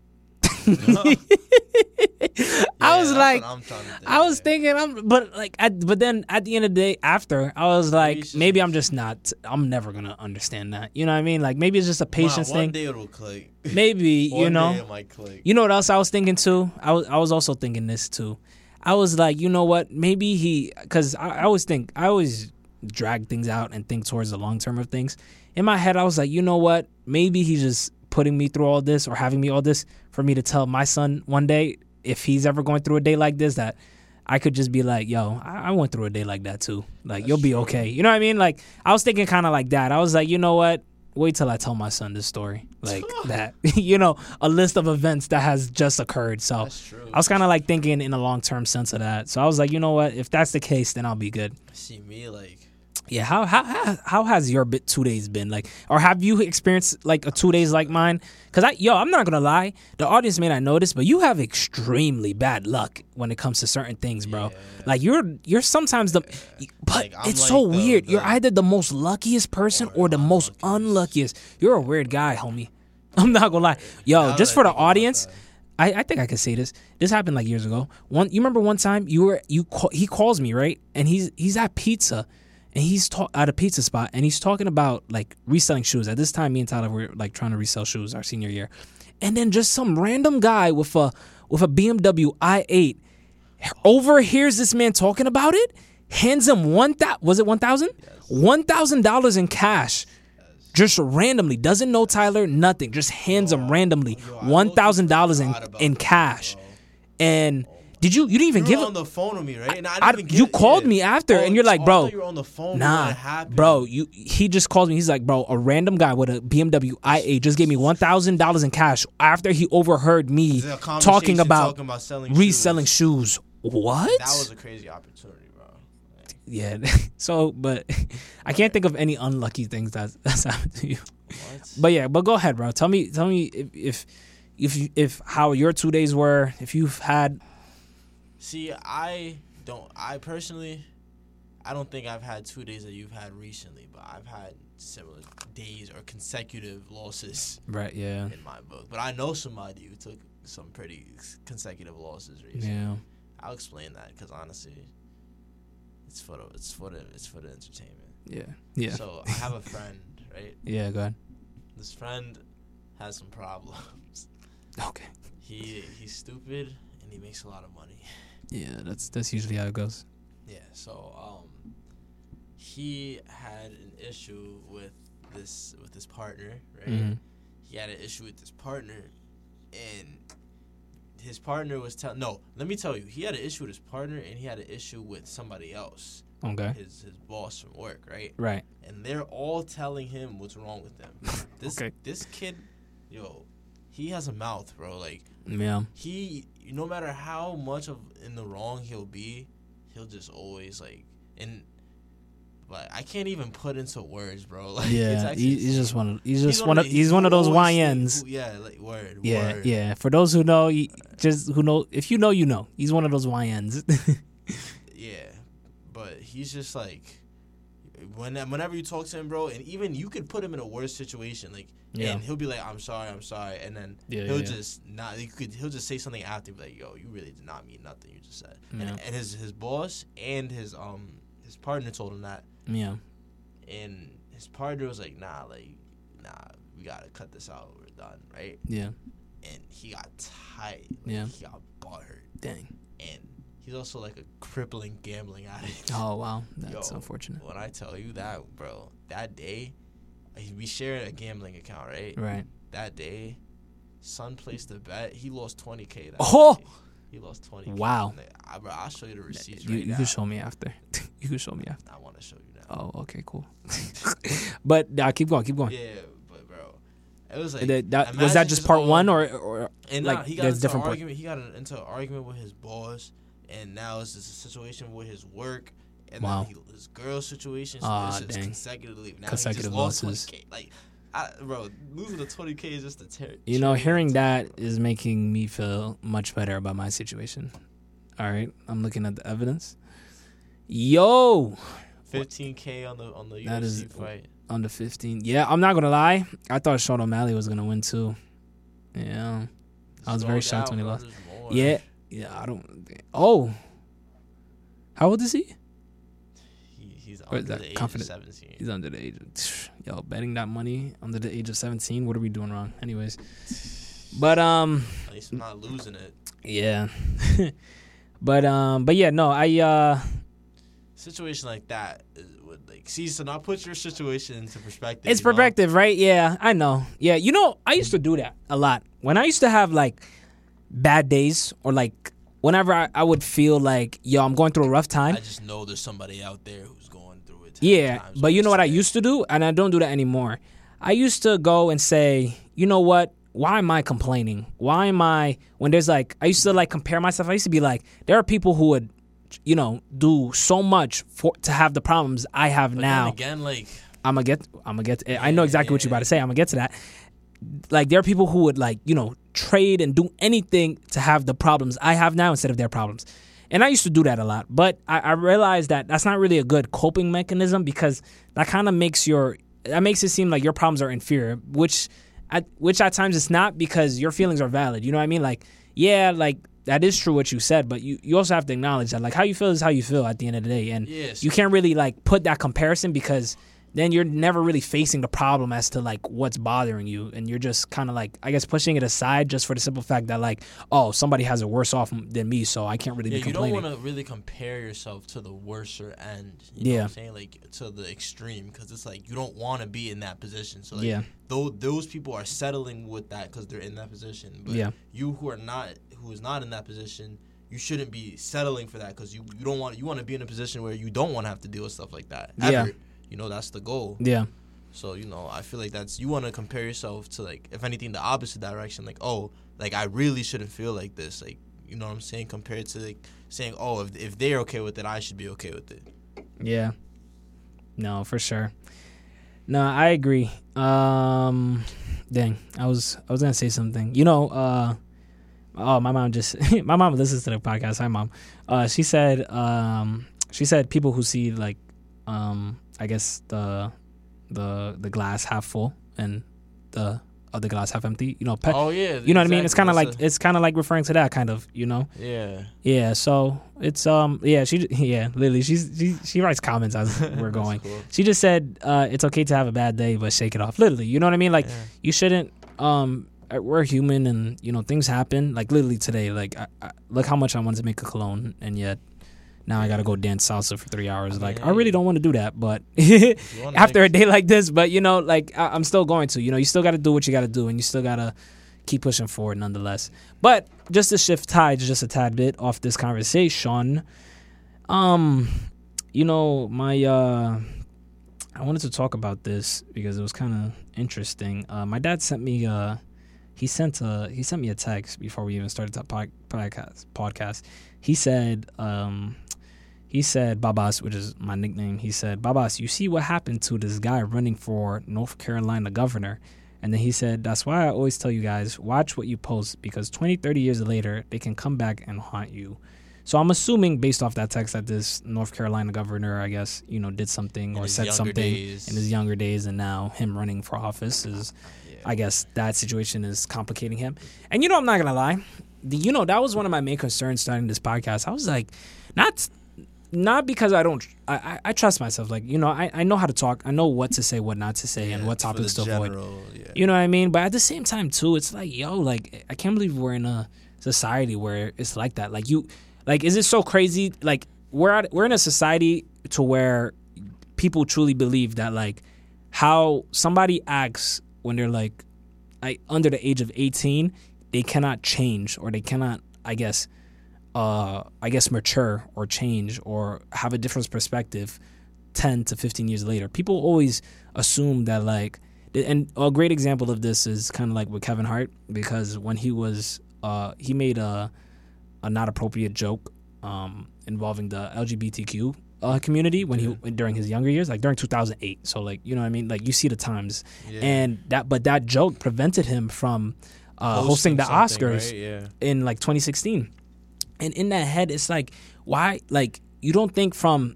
Speaker 1: I was like, I was thinking, but then at the end of the day, after I was like, maybe I'm never gonna understand that. You know what I mean? Like maybe it's just a patience thing.
Speaker 2: One day it'll click.
Speaker 1: Maybe
Speaker 2: One day it might click.
Speaker 1: You know what else I was thinking too? I was also thinking this too. I was like, you know what? Maybe because I always drag things out and think towards the long term of things. In my head, I was like, you know what? Maybe he's just putting me through all this or having me all this for me to tell my son one day, if he's ever going through a day like this, that I could just be like, yo, I went through a day like that too. Like, you'll be okay. You know what I mean? Like, I was thinking kind of like that. I was like, you know what? Wait till I tell my son this story. Like that, a list of events that has just occurred. So I was kind of like thinking in a long-term sense of that. So I was like, you know what? If that's the case, then I'll be good.
Speaker 2: See me like.
Speaker 1: Yeah, how has your 2 days been like, or have you experienced like a 2 days like mine? Because I'm not gonna lie, the audience may not notice, but you have extremely bad luck when it comes to certain things, bro. Yeah. Like you're sometimes but like, it's like so weird. You're either the most luckiest person or the most unluckiest. You're a weird guy, homie. I'm not gonna lie, yo. Just for the audience. I think I could say this. This happened like years ago. You remember one time he calls me, right, and he's at pizza. And he's at a pizza spot, and he's talking about like reselling shoes. At this time, me and Tyler were like trying to resell shoes our senior year, and then just some random guy with a BMW i8 overhears this man talking about it, hands him $1,000? Yes. $1,000 in cash, just randomly. Doesn't know Tyler, nothing. Just hands him randomly $1,000 in cash, and. You didn't even give it.
Speaker 2: You were on the phone with me, right? And
Speaker 1: you called me after, and you're like, bro.
Speaker 2: You were on the phone.
Speaker 1: Nah, bro. He just called me. He's like, bro, a random guy with a BMW i8 just gave me $1,000 in cash after he overheard me talking about reselling shoes. What?
Speaker 2: That was a crazy opportunity, bro.
Speaker 1: Yeah. So, but I can't think of any unlucky things that's happened to you.
Speaker 2: What?
Speaker 1: But go ahead, bro. Tell me if how your 2 days were. If you've had.
Speaker 2: See, I personally, I don't think I've had 2 days that you've had recently, but I've had similar days or consecutive losses.
Speaker 1: Right, yeah.
Speaker 2: In my book. But I know somebody who took some pretty consecutive losses recently.
Speaker 1: Yeah.
Speaker 2: I'll explain that because honestly, it's for the entertainment.
Speaker 1: Yeah. Yeah.
Speaker 2: So I have a friend, right?
Speaker 1: Yeah, go ahead.
Speaker 2: This friend has some problems.
Speaker 1: Okay.
Speaker 2: He's stupid and he makes a lot of money.
Speaker 1: Yeah, that's usually how it goes.
Speaker 2: Yeah, so he had an issue with his partner, right?
Speaker 1: Mm-hmm.
Speaker 2: He had an issue with his partner, and his partner was let me tell you, he had an issue with his partner, and he had an issue with somebody else.
Speaker 1: Okay.
Speaker 2: His boss from work, right?
Speaker 1: Right.
Speaker 2: And they're all telling him what's wrong with him. This kid, he has a mouth, bro. Like,
Speaker 1: yeah.
Speaker 2: He, no matter how much of in the wrong he'll be, he'll just always like, and like I can't even put into words, bro. Like,
Speaker 1: yeah, he's one of those YNs.
Speaker 2: Word.
Speaker 1: Yeah. For those who know, if you know, you know. He's one of those YNs.
Speaker 2: Yeah, but he's just like, whenever you talk to him, bro, and even you could put him in a worse situation, like, and he'll be like, I'm sorry, and then he'll just say something after, be like, yo, you really did not mean nothing you just said, and his boss and his partner told him that, and his partner was like, nah, we gotta cut this out, we're done, right?
Speaker 1: Yeah,
Speaker 2: and he got tight, he got butthurt,
Speaker 1: dang,
Speaker 2: and he's also like a crippling gambling addict.
Speaker 1: Oh, wow. That's unfortunate.
Speaker 2: When I tell you that, bro, that day, we shared a gambling account, right?
Speaker 1: Right.
Speaker 2: That day, son placed a bet. He lost $20K that day. He lost $20K.
Speaker 1: Wow.
Speaker 2: Bro, I'll show you the receipts
Speaker 1: you
Speaker 2: now.
Speaker 1: can show me after. You can show me after.
Speaker 2: I want to show you now.
Speaker 1: Oh, okay, cool. But keep going.
Speaker 2: Yeah, but, bro, it was like...
Speaker 1: was that just part one or
Speaker 2: and
Speaker 1: like
Speaker 2: he got
Speaker 1: there's
Speaker 2: into
Speaker 1: different
Speaker 2: an
Speaker 1: parts?
Speaker 2: argument. He got into an argument with his boss. And now it's just a situation with his work, and
Speaker 1: wow.
Speaker 2: then his girl situation. So it's just consecutively. Now
Speaker 1: consecutive
Speaker 2: he just
Speaker 1: losses.
Speaker 2: Lost 20K. Like, bro, losing the 20K is just a terrible.
Speaker 1: Hearing that is making me feel much better about my situation. All right, I'm looking at the evidence. Yo,
Speaker 2: 15K on the UFC fight.
Speaker 1: On the 15. Yeah, I'm not gonna lie. I thought Sean O'Malley was gonna win too. Yeah, I was very shocked when he lost. Yeah. Yeah, I don't. Oh, how old is he?
Speaker 2: He's under the age of 17.
Speaker 1: He's under the age of. Yo, betting that money under the age of 17. What are we doing wrong? Anyways, but
Speaker 2: at least I'm not losing it.
Speaker 1: Yeah, but yeah, no,
Speaker 2: situation like that would so now put your situation into perspective.
Speaker 1: It's perspective, right? Yeah, I know. Yeah, I used to do that a lot when I used to have like bad days or like whenever I would feel like, yo, I'm going through a rough time.
Speaker 2: I just know there's somebody out there who's going through it.
Speaker 1: Yeah, but you know what I used to do? And I don't do that anymore. I used to go and say, you know what? Why am I complaining? Why am I, when there's like, I used to like compare myself. I used to be like, there are people who would, do so much to have the problems I have now.
Speaker 2: Then again, like,
Speaker 1: I'm gonna get, I know exactly what you're about to say. I'm gonna get to that. Like, there are people who would like, trade and do anything to have the problems I have now instead of their problems. And I used to do that a lot. But I realized that that's not really a good coping mechanism because that kind of makes it seem like your problems are inferior, which at times it's not because your feelings are valid. You know what I mean? Like, yeah, like that is true what you said, but you also have to acknowledge that like how you feel is how you feel at the end of the day. And you can't really like put that comparison because then you're never really facing the problem as to like what's bothering you, and you're just kind of like, I guess, pushing it aside just for the simple fact that like, oh, somebody has it worse off than me, so I can't really be complaining.
Speaker 2: You don't want to really compare yourself to the worser end. You know what I'm saying? Like to the extreme, because it's like you don't want to be in that position. So like, those people are settling with that because they're in that position. But you who is not in that position, you shouldn't be settling for that because you want to be in a position where you don't want to have to deal with stuff like that ever. That's the goal. Yeah. So, I feel like you want to compare yourself to, like, if anything, the opposite direction. Like, oh, like, I really shouldn't feel like this. Like, you know what I'm saying? Compared to, like, saying, oh, if they're okay with it, I should be okay with it. Yeah.
Speaker 1: No, for sure. No, I agree. Dang, I was going to say something. Oh, my mom my mom listens to the podcast. Hi, Mom. She said people who see, like, I guess the glass half full and the other glass half empty. You know what I mean? It's kind of like referring to that kind of. Yeah. Yeah. So it's Lily. She writes comments as we're going. Cool. She just said it's okay to have a bad day, but shake it off. Literally, you know what I mean? Like you shouldn't. We're human, and things happen. Like literally today, like I look how much I wanted to make a cologne, and yet Now I gotta go dance salsa for 3 hours.
Speaker 2: I
Speaker 1: I really don't want to do that, but
Speaker 2: wanna
Speaker 1: after a day like this, but I'm still going to. You still gotta do what you gotta do, and you still gotta keep pushing forward nonetheless. But just to shift tides just a tad bit off this conversation, I wanted to talk about this because it was kind of interesting. My dad sent me he sent me a text before we even started that podcast. He said, Babas, which is my nickname, he said, Babas, you see what happened to this guy running for North Carolina governor? And then he said, that's why I always tell you guys, watch what you post, because 20, 30 years later, they can come back and haunt you. So I'm assuming, based off that text, that this North Carolina governor, I guess, did something or said something in his younger days, and now him running for office is, I guess, that situation is complicating him. And I'm not going to lie, that was one of my main concerns starting this podcast. I was like, not because I trust myself. I know how to talk. I know what to say, what not to say, and what topics to avoid. Yeah. You know what I mean? But at the same time, too, it's like, I can't believe we're in a society where it's like that. Is it so crazy? We're in a society to where people truly believe that, how somebody acts when they're, under the age of 18, they cannot change, or they cannot, I guess, mature or change or have a different perspective 10 to 15 years later. People always assume that, and a great example of this is kind of like with Kevin Hart, because when he was, he made a not appropriate joke involving the LGBTQ community during his younger years, during 2008. So, you know what I mean? You see the times. Yeah. And that joke prevented him from hosting the Oscars, right? In 2016. And in that head, it's why, you don't think from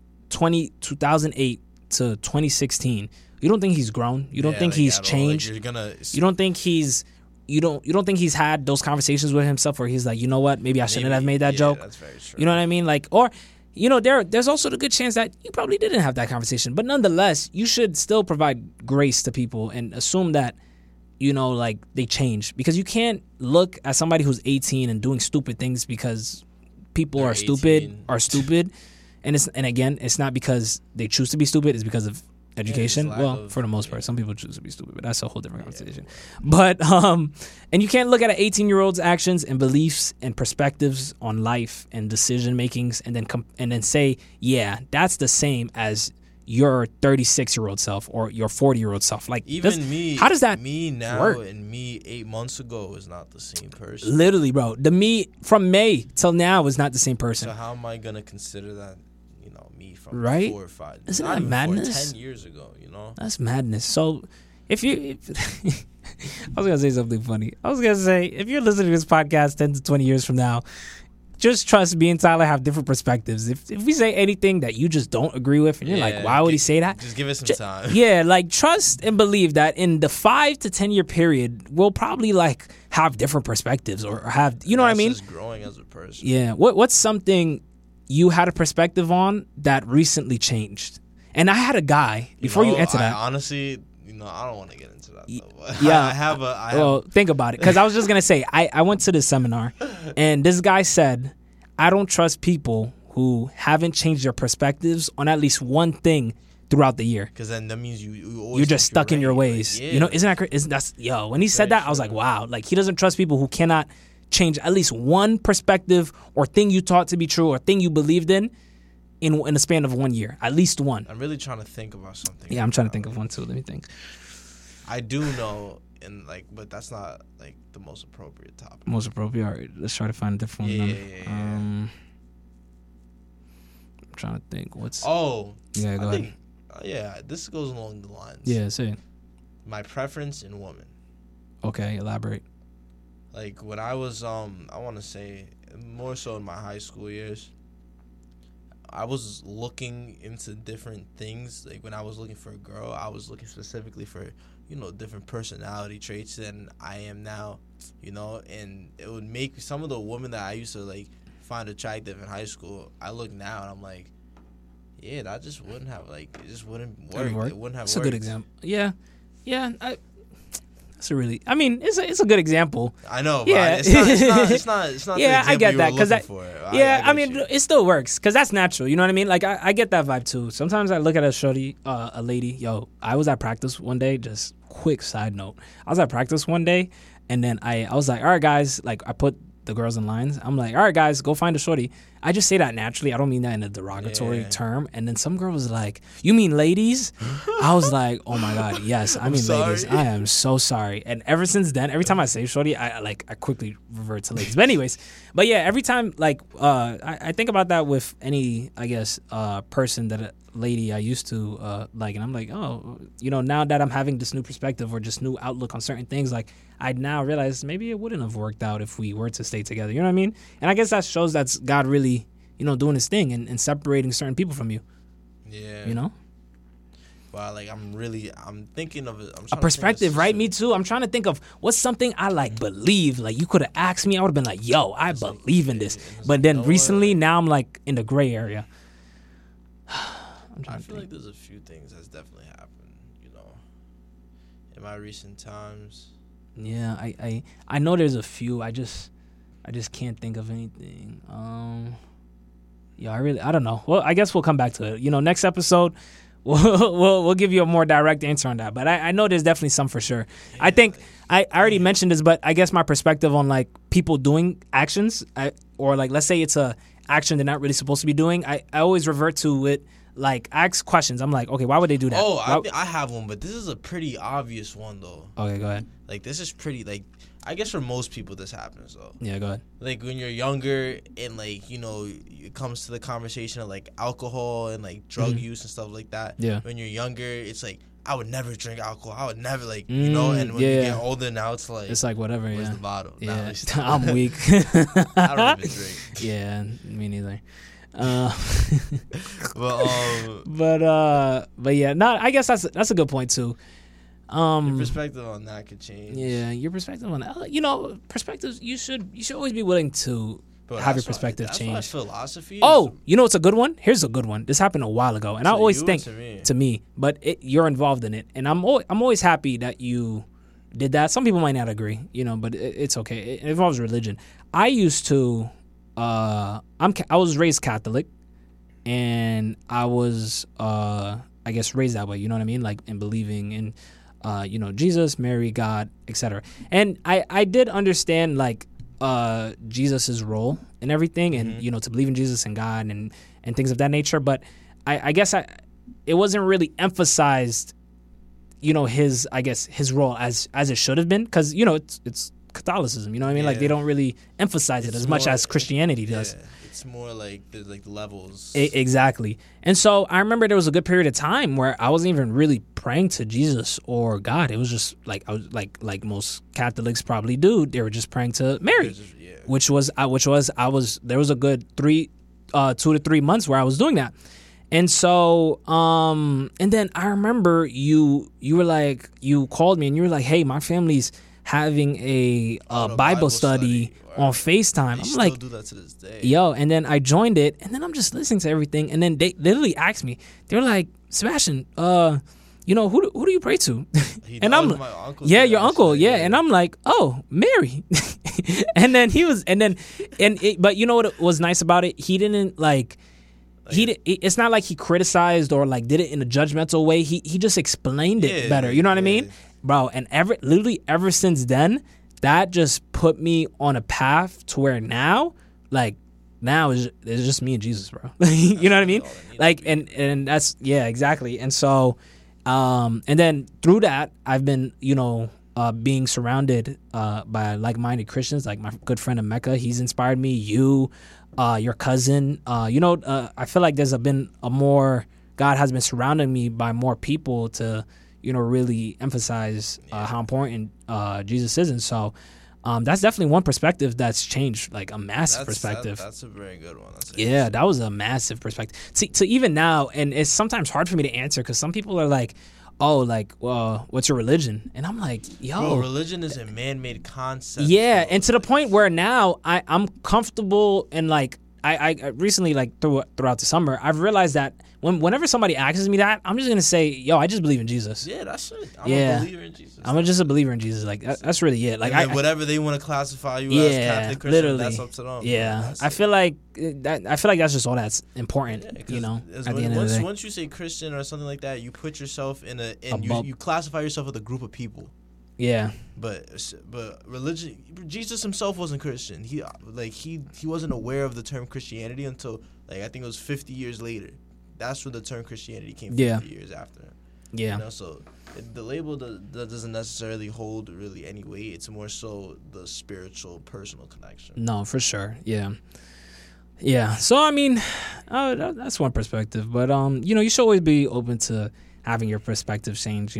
Speaker 1: 2008 to 2016, you don't think he's grown? You don't think he's changed? You don't think he's you don't think he's had those conversations with himself where he's like, you know what, maybe I shouldn't have made that joke?
Speaker 2: That's very true.
Speaker 1: You know what I mean? There's also the good chance that you probably didn't have that conversation. But nonetheless, you should still provide grace to people and assume that, they change. Because you can't look at somebody who's 18 and doing stupid things because people are stupid. And again, it's not because they choose to be stupid, it's because of education. For the most part, some people choose to be stupid, but that's a whole different conversation. But and you can't look at an 18-year-old's actions and beliefs and perspectives on life and decision makings and then say, yeah, that's the same as your 36-year-old self or your 40-year-old self. How does that
Speaker 2: me now
Speaker 1: work?
Speaker 2: And me 8 months ago is not the same person.
Speaker 1: Literally, bro. The me from May till now is not the same person.
Speaker 2: So how am I gonna consider that? Me from 4 or 5.
Speaker 1: Isn't that madness?
Speaker 2: 10 years ago,
Speaker 1: That's madness. So I was gonna say something funny. I was gonna say, if you're listening to this podcast 10 to 20 years from now, just trust me and Tyler have different perspectives. If we say anything that you just don't agree with, and you're why would he say that?
Speaker 2: Just give it some time.
Speaker 1: Yeah, trust and believe that in the 5 to 10 year period, we'll probably have different perspectives or have, what I mean?
Speaker 2: Just growing as a person.
Speaker 1: Yeah. What's something you had a perspective on that recently changed? And I had a guy before you answer that.
Speaker 2: Honestly, I don't want to get into that.
Speaker 1: Well, think about it, because I was just gonna say I went to this seminar, and this guy said, I don't trust people who haven't changed their perspectives on at least one thing throughout the year.
Speaker 2: Because then that means
Speaker 1: you're just stuck in your ways. Isn't that crazy? When he said that, I was like, wow. He doesn't trust people who cannot change at least one perspective or thing you taught to be true or thing you believed in a span of 1 year. At least one.
Speaker 2: I'm really trying to think about something.
Speaker 1: Yeah, I'm trying to think of one too. Let me think.
Speaker 2: I do know, but that's not the most appropriate topic.
Speaker 1: Most appropriate? All right, let's try to find a different one.
Speaker 2: Yeah.
Speaker 1: I'm trying to think. Go ahead.
Speaker 2: This goes along the lines.
Speaker 1: Yeah, say it.
Speaker 2: My preference in women.
Speaker 1: Okay, elaborate.
Speaker 2: When I was, I want to say, more so in my high school years, I was looking into different things. When I was looking for a girl, I was looking specifically for, different personality traits than I am now, and it would make some of the women that I used to, find attractive in high school, I look now and I'm like, yeah, that just wouldn't have, it just wouldn't work. It wouldn't have worked.
Speaker 1: That's a good example. Yeah. That's That's a really. I mean, it's a good example.
Speaker 2: I know.
Speaker 1: Yeah.
Speaker 2: But it's not.
Speaker 1: Yeah,
Speaker 2: the
Speaker 1: I get
Speaker 2: example
Speaker 1: that
Speaker 2: you were
Speaker 1: because
Speaker 2: looking for.
Speaker 1: yeah, I
Speaker 2: get
Speaker 1: mean,
Speaker 2: you.
Speaker 1: it still works because that's natural. You know what I mean? Like I get that vibe too. Sometimes I look at a shorty, a lady. Yo, I was at practice one day. Just quick side note, I was at practice one day, and then I was like, all right, guys. Like I put the girls in lines. I'm like, all right, guys, go find a shorty. I just say that naturally. I don't mean that in a derogatory term. And then some girl was like, you mean ladies? I was like, oh my God, yes, I mean ladies. I am so sorry. And ever since then, every time I say shorty, I quickly revert to ladies. But anyways, but yeah, every time like I think about that with any, I guess, person that a lady I used to like, and I'm like, oh, you know, now that I'm having this new perspective or just new outlook on certain things, like I now realize maybe it wouldn't have worked out if we were to stay together. You know what I mean? And I guess that shows that's God really, you know, doing his thing and separating certain people from you.
Speaker 2: Yeah.
Speaker 1: You know?
Speaker 2: Wow, like I'm thinking of it.
Speaker 1: A perspective, right? Me too. I'm trying to think of what's something I like believe. Like you could have asked me, I would have been like, yo, I believe in this. But then recently, now I'm like in the gray area.
Speaker 2: I feel like there's a few things that's definitely happened, you know, in my recent times.
Speaker 1: Yeah, I know there's a few. I just can't think of anything. Yeah, I don't know. Well, I guess we'll come back to it. You know, next episode, we'll give you a more direct answer on that. But I know there's definitely some for sure. Yeah. I think I already mentioned this, but I guess my perspective on like people doing actions, or like let's say it's a action they're not really supposed to be doing. I always revert to it. Like, ask questions. I'm like, okay, why would they do that?
Speaker 2: Oh, I have one, but this is a pretty obvious one, though.
Speaker 1: Okay, go ahead.
Speaker 2: Like, this is pretty, like, I guess for most people this happens, though.
Speaker 1: Yeah, go ahead.
Speaker 2: Like, when you're younger and, like, you know, it comes to the conversation of, like, alcohol and, like, drug use and stuff like that.
Speaker 1: Yeah.
Speaker 2: When you're younger, it's like, I would never drink alcohol. I would never, like, you know, and when you get older now, it's like.
Speaker 1: It's like, whatever,
Speaker 2: where's the bottle?
Speaker 1: Yeah, I'm weak.
Speaker 2: I don't even drink.
Speaker 1: Yeah, me neither.
Speaker 2: But
Speaker 1: yeah, no, I guess that's a good point too.
Speaker 2: Your perspective on that could change.
Speaker 1: Yeah, your perspective on that. You know, perspectives. You should always be willing to have your perspective change.
Speaker 2: That's philosophy.
Speaker 1: Oh, you know, it's a good one. Here's a good one. This happened a while ago, and I always think to me, but you're involved in it, and I'm always happy that you did that. Some people might not agree, you know, but it's okay. It involves religion. I used to. I was raised Catholic, and I was I guess raised that way. You know what I mean? Like in believing in you know, Jesus, Mary, God, etc. And I did understand like Jesus's role and everything, and you know, to believe in Jesus and God and things of that nature. But I guess it wasn't really emphasized. You know, his role as it should have been, because you know it's Catholicism, you know what I mean? Like they don't really emphasize it as much as Christianity does.
Speaker 2: Yeah, it's more like there's like levels.
Speaker 1: Exactly. And so I remember there was a good period of time where I wasn't even really praying to Jesus or God. It was just like I was like most Catholics probably do. They were just praying to Mary, which was there was a good 2 to 3 months where I was doing that. And so, and then I remember you were like, you called me and you were like, hey, my family's having a Bible study on FaceTime. I'm like,
Speaker 2: do that to this day.
Speaker 1: Yo, and then I joined it, and then I'm just listening to everything, and then they literally asked me, they were like, Sebastian, you know, who do you pray to? And I'm like, yeah, your uncle, yeah. And I'm like, oh, Mary. And then but you know what was nice about it? He didn't like. It's not like he criticized or like did it in a judgmental way. He just explained it better. You know what I mean? Bro, and literally ever since then, that just put me on a path to where now it's just me and Jesus, bro. You know what I mean? Like, and that's, yeah, exactly. And so, and then through that, I've been, you know, being surrounded by like-minded Christians, like my good friend Emeka. He's inspired me. You, your cousin, you know, I feel like there's been God has been surrounding me by more people to, you know, really emphasize how important Jesus is. And so that's definitely one perspective that's changed, like a massive perspective.
Speaker 2: That's a very good one.
Speaker 1: Yeah, that was a massive perspective. See, to even now, and it's sometimes hard for me to answer because some people are like, oh, like, well, what's your religion? And I'm like, yo.
Speaker 2: Bro, religion is a man-made concept.
Speaker 1: Yeah, and to the point where now I'm comfortable and like, I recently, like, throughout the summer, I've realized that whenever somebody asks me that, I'm just gonna say, yo, I just believe in Jesus.
Speaker 2: Yeah, that's it. I'm a believer in Jesus.
Speaker 1: I'm just a believer in Jesus. Like, that's really it. Like,
Speaker 2: whatever they want to classify you as Catholic Christian,
Speaker 1: literally,
Speaker 2: that's up to them.
Speaker 1: Yeah, I feel like that's just all that's important. At the end of the day.
Speaker 2: Once you say Christian or something like that, you put yourself you classify yourself with a group of people.
Speaker 1: Yeah,
Speaker 2: but religion. Jesus himself wasn't Christian. He wasn't aware of the term Christianity until, like, I think it was 50 years later. That's when the term Christianity came 50 years after.
Speaker 1: Yeah.
Speaker 2: So the label that doesn't necessarily hold really any weight. It's more so the spiritual, personal connection.
Speaker 1: No, for sure. Yeah. Yeah. So I mean, that's one perspective. But you should always be open to having your perspective change.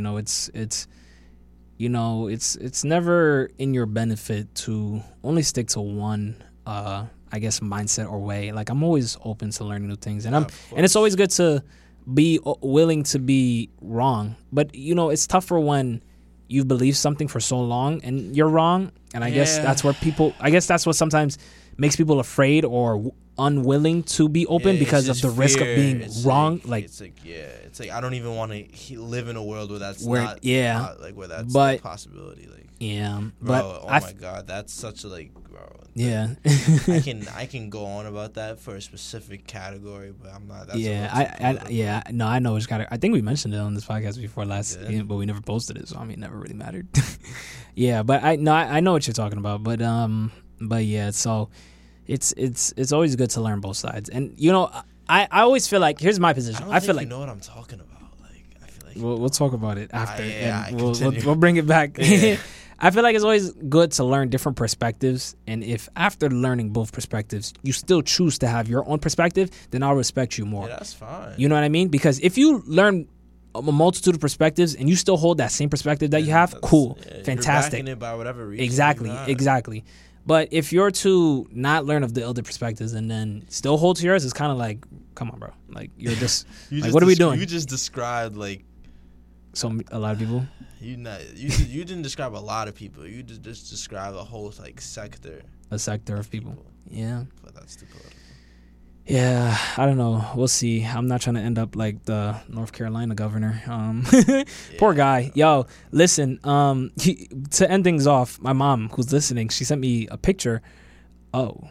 Speaker 1: It's never in your benefit to only stick to one, I guess, mindset or way. Like, I'm always open to learning new things, and it's always good to be willing to be wrong. But it's tougher when you've believed something for so long and you're wrong. And I guess that's what sometimes makes people afraid or unwilling to be open because of the risk of being wrong.
Speaker 2: It's like I don't even want to live in a world where that's where that's a possibility. Like,
Speaker 1: yeah,
Speaker 2: bro,
Speaker 1: but
Speaker 2: my God, that's such a, like, bro.
Speaker 1: Yeah,
Speaker 2: I can go on about that for a specific category, but I'm not.
Speaker 1: That's I know which category. I think we mentioned it on this podcast before but we never posted it, so I mean, it never really mattered. Yeah, but I know what you're talking about, but yeah, so. It's always good to learn both sides, and I always feel like, here's my position. I feel like
Speaker 2: you know what I'm talking about. Like, I feel like
Speaker 1: we'll talk about it after. We'll bring it back. Yeah. I feel like it's always good to learn different perspectives, and if after learning both perspectives you still choose to have your own perspective, then I'll respect you more.
Speaker 2: Yeah, that's fine.
Speaker 1: You know what I mean? Because if you learn a multitude of perspectives and you still hold that same perspective that you have, cool, fantastic.
Speaker 2: You're backing it by whatever reason.
Speaker 1: Exactly. But if you're to not learn of the other perspectives and then still hold to yours, it's kind of like, come on, bro. Like, you're just, what are we doing?
Speaker 2: You just described, like,
Speaker 1: a lot of people.
Speaker 2: You didn't describe a lot of people. You just described a whole, like, sector.
Speaker 1: A sector of people. Yeah.
Speaker 2: But that's too political.
Speaker 1: Yeah, I don't know. We'll see. I'm not trying to end up like the North Carolina governor. Poor guy. Yo, listen, to end things off, my mom, who's listening, she sent me a picture. So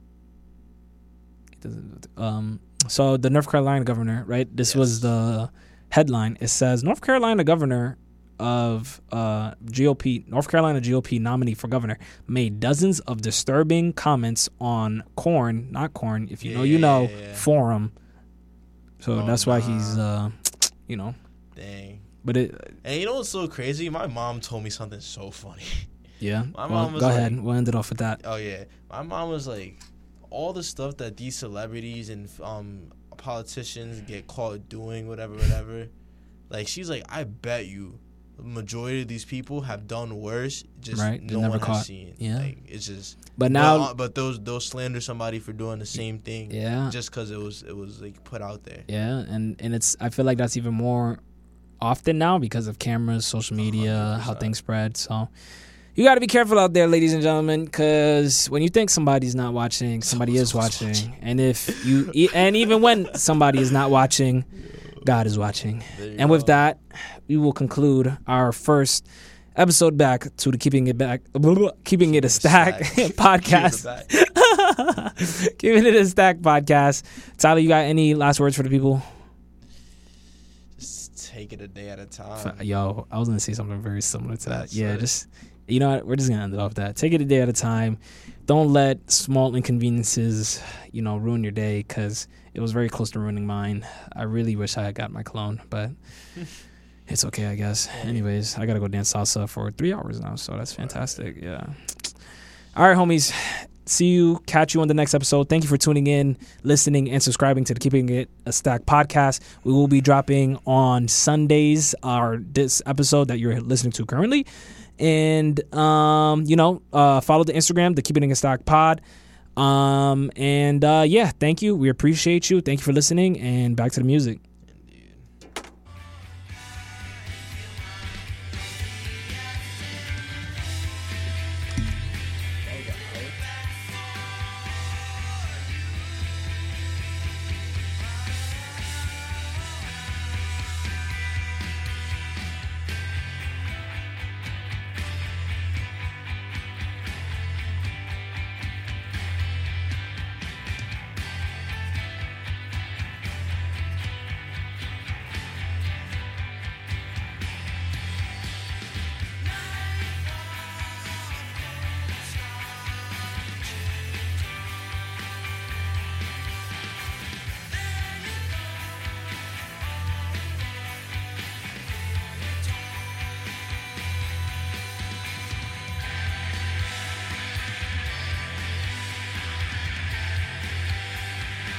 Speaker 1: the North Carolina governor, right? This was the headline. It says, North Carolina governor of North Carolina GOP nominee for governor made dozens of disturbing comments on not corn, if you know, forum. So that's why he's
Speaker 2: Dang.
Speaker 1: But
Speaker 2: and you know what's so crazy? My mom told me something so funny.
Speaker 1: Yeah.
Speaker 2: My mom was
Speaker 1: go ahead. We'll end it off with that.
Speaker 2: Oh yeah. My mom was like, all the stuff that these celebrities and politicians get caught doing, whatever. Like, she's like, I bet you majority of these people have done worse, just no one has seen.
Speaker 1: Yeah,
Speaker 2: like, it's just.
Speaker 1: But now,
Speaker 2: but they'll slander somebody for doing the same thing.
Speaker 1: Yeah,
Speaker 2: just because it was like put out there.
Speaker 1: Yeah, and it's, I feel like that's even more often now because of cameras, social media, 100%. How things spread. So you got to be careful out there, ladies and gentlemen, because when you think somebody's not watching, somebody is watching, and if you and even when somebody is not watching, God is watching. And with that, we will conclude our first episode back to the Keeping It a Stack podcast. Keeping It a Stack podcast. Tyler, you got any last words for the people?
Speaker 2: Just take it a day at a time.
Speaker 1: Yo, I was going to say something very similar to that. Yeah, just, you know what? We're just going to end it off that. Take it a day at a time. Don't let small inconveniences, ruin your day, because it was very close to ruining mine. I really wish I had got my clone, but it's okay, I guess. Anyways, I got to go dance salsa for 3 hours now, so that's fantastic. Yeah. All right, homies. Catch you on the next episode. Thank you for tuning in, listening, and subscribing to the Keeping It a Stack podcast. We will be dropping on Sundays, this episode that you're listening to currently. And, follow the Instagram, the Keeping It a Stack pod. Thank you. We appreciate you. Thank you for listening, and back to the music.